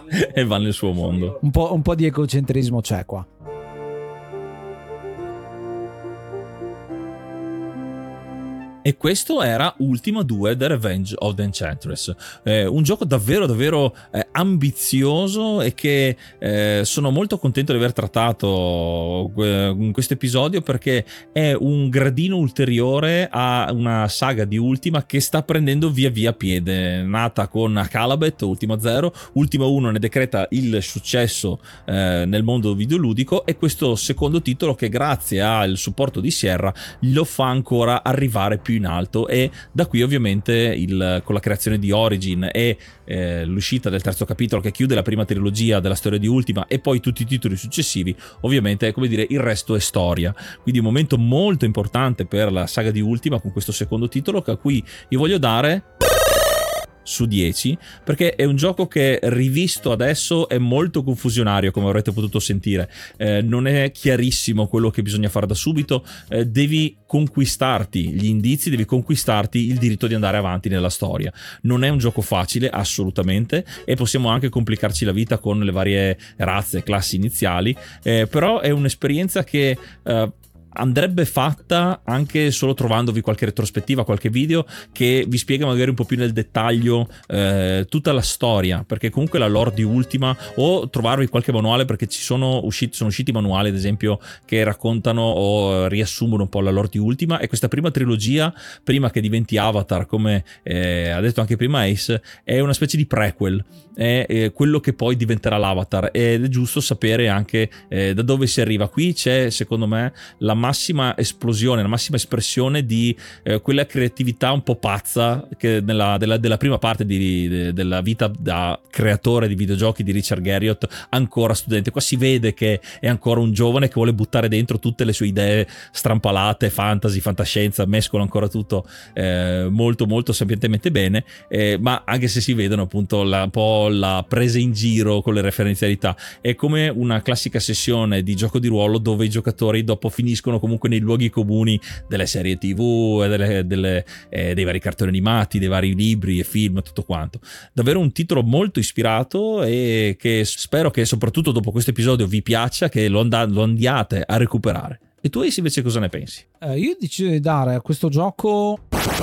Speaker 3: e va nel suo mondo.
Speaker 5: Un po', un po' di egocentrismo c'è qua.
Speaker 3: E questo era Ultima due The Revenge of the Enchantress, eh, un gioco davvero davvero eh, ambizioso, e che eh, sono molto contento di aver trattato eh, in questo episodio, perché è un gradino ulteriore a una saga di Ultima che sta prendendo via via piede, nata con Akalabeth, Ultima zero, Ultima uno ne decreta il successo eh, nel mondo videoludico, e questo secondo titolo, che grazie al supporto di Sierra lo fa ancora arrivare più in alto. E da qui ovviamente il, con la creazione di Origin e eh, l'uscita del terzo capitolo che chiude la prima trilogia della storia di Ultima, e poi tutti i titoli successivi, ovviamente è come dire il resto è storia. Quindi un momento molto importante per la saga di Ultima con questo secondo titolo, a cui io voglio dare su dieci, perché è un gioco che rivisto adesso è molto confusionario, come avrete potuto sentire. Eh, non è chiarissimo quello che bisogna fare da subito, eh, devi conquistarti gli indizi, devi conquistarti il diritto di andare avanti nella storia. Non è un gioco facile assolutamente, e possiamo anche complicarci la vita con le varie razze, classi iniziali, eh, però è un'esperienza che eh, andrebbe fatta anche solo trovandovi qualche retrospettiva, qualche video che vi spiega magari un po' più nel dettaglio eh, tutta la storia, perché comunque la lore di Ultima, o trovarvi qualche manuale, perché ci sono usciti, sono usciti manuali ad esempio che raccontano o riassumono un po' la lore di Ultima, e questa prima trilogia, prima che diventi Avatar, come eh, ha detto anche prima Ace, è una specie di prequel, è eh, quello che poi diventerà l'Avatar, ed è giusto sapere anche eh, da dove si arriva. Qui c'è secondo me la massima esplosione, la massima espressione di eh, quella creatività un po' pazza che nella, della, della prima parte di, de, della vita da creatore di videogiochi di Richard Garriott, ancora studente. Qua si vede che è ancora un giovane che vuole buttare dentro tutte le sue idee strampalate, fantasy, fantascienza, mescola ancora tutto eh, molto molto sapientemente bene, eh, ma anche se si vedono appunto la, un po' la presa in giro con le referenzialità. È come una classica sessione di gioco di ruolo dove i giocatori dopo finiscono comunque nei luoghi comuni delle serie tv, delle, delle, eh, dei vari cartoni animati, dei vari libri e film, tutto quanto. Davvero un titolo molto ispirato, e che spero che soprattutto dopo questo episodio vi piaccia, che lo, and- lo andiate a recuperare. E tu Ace invece cosa ne pensi?
Speaker 5: Eh, io decido di dare a questo gioco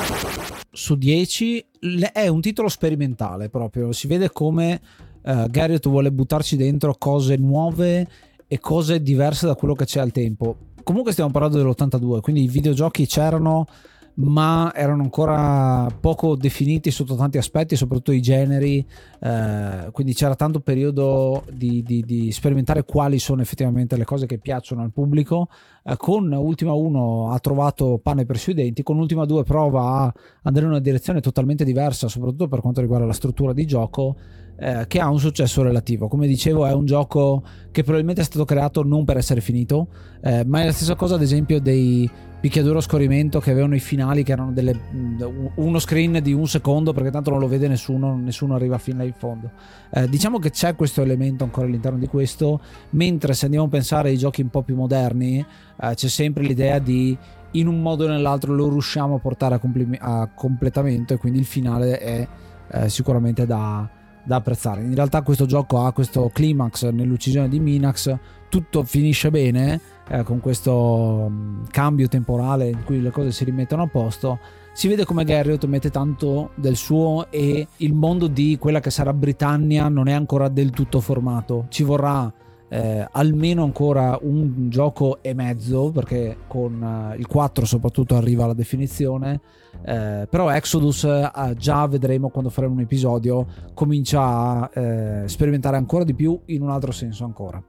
Speaker 5: su dieci. È un titolo sperimentale, proprio si vede come eh, Garriott vuole buttarci dentro cose nuove e cose diverse da quello che c'è al tempo. Comunque stiamo parlando dell'ottantadue, quindi i videogiochi c'erano, ma erano ancora poco definiti sotto tanti aspetti, soprattutto i generi, eh, quindi c'era tanto periodo di, di, di sperimentare quali sono effettivamente le cose che piacciono al pubblico. Eh, con Ultima uno ha trovato pane per i suoi denti, con Ultima due prova a andare in una direzione totalmente diversa, soprattutto per quanto riguarda la struttura di gioco, eh, che ha un successo relativo. Come dicevo, è un gioco che probabilmente è stato creato non per essere finito, eh, ma è la stessa cosa ad esempio dei picchiaduro a scorrimento che avevano i finali che erano delle, uno screen di un secondo, perché tanto non lo vede nessuno, nessuno arriva fino in fondo. Eh, diciamo che c'è questo elemento ancora all'interno di questo, mentre se andiamo a pensare ai giochi un po' più moderni, eh, c'è sempre l'idea di in un modo o nell'altro lo riusciamo a portare a, compl- a completamento, e quindi il finale è eh, sicuramente da, da apprezzare. In realtà questo gioco ha questo climax nell'uccisione di Minax, tutto finisce bene eh, con questo um, cambio temporale in cui le cose si rimettono a posto. Si vede come Garriott mette tanto del suo, e il mondo di quella che sarà Britannia non è ancora del tutto formato. Ci vorrà eh, almeno ancora un gioco e mezzo, perché con uh, il quattro soprattutto arriva la definizione, eh, però Exodus eh, già vedremo quando faremo un episodio, comincia a eh, sperimentare ancora di più in un altro senso ancora.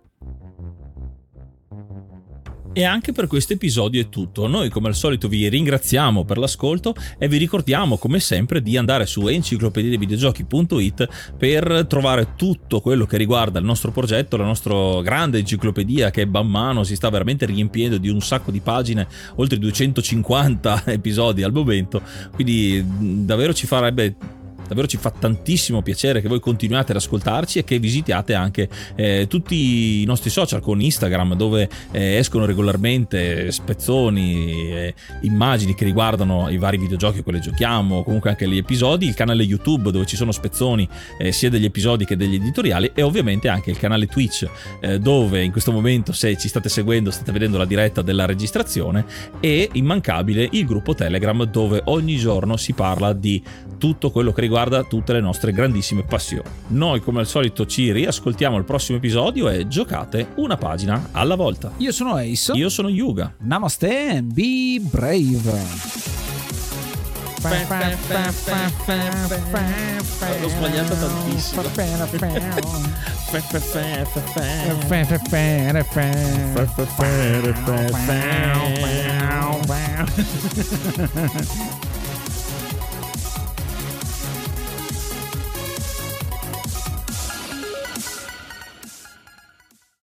Speaker 3: E anche per questo episodio è tutto. Noi come al solito vi ringraziamo per l'ascolto e vi ricordiamo come sempre di andare su enciclopedia dei videogiochi punto it per trovare tutto quello che riguarda il nostro progetto, la nostra grande enciclopedia che man mano si sta veramente riempiendo di un sacco di pagine, oltre duecentocinquanta episodi al momento, quindi davvero ci farebbe Davvero ci fa tantissimo piacere che voi continuate ad ascoltarci e che visitiate anche eh, tutti i nostri social, con Instagram, dove eh, escono regolarmente spezzoni, eh, immagini che riguardano i vari videogiochi che le giochiamo, comunque anche gli episodi, il canale YouTube dove ci sono spezzoni eh, sia degli episodi che degli editoriali, e ovviamente anche il canale Twitch eh, dove in questo momento, se ci state seguendo, state vedendo la diretta della registrazione, e immancabile il gruppo Telegram dove ogni giorno si parla di tutto quello che riguarda tutte le nostre grandissime passioni. Noi come al solito ci riascoltiamo al prossimo episodio e giocate una pagina alla volta.
Speaker 5: Io sono Ace.
Speaker 3: Io sono Yuga.
Speaker 5: Namaste and be brave.
Speaker 3: L'ho sbagliato tantissimo.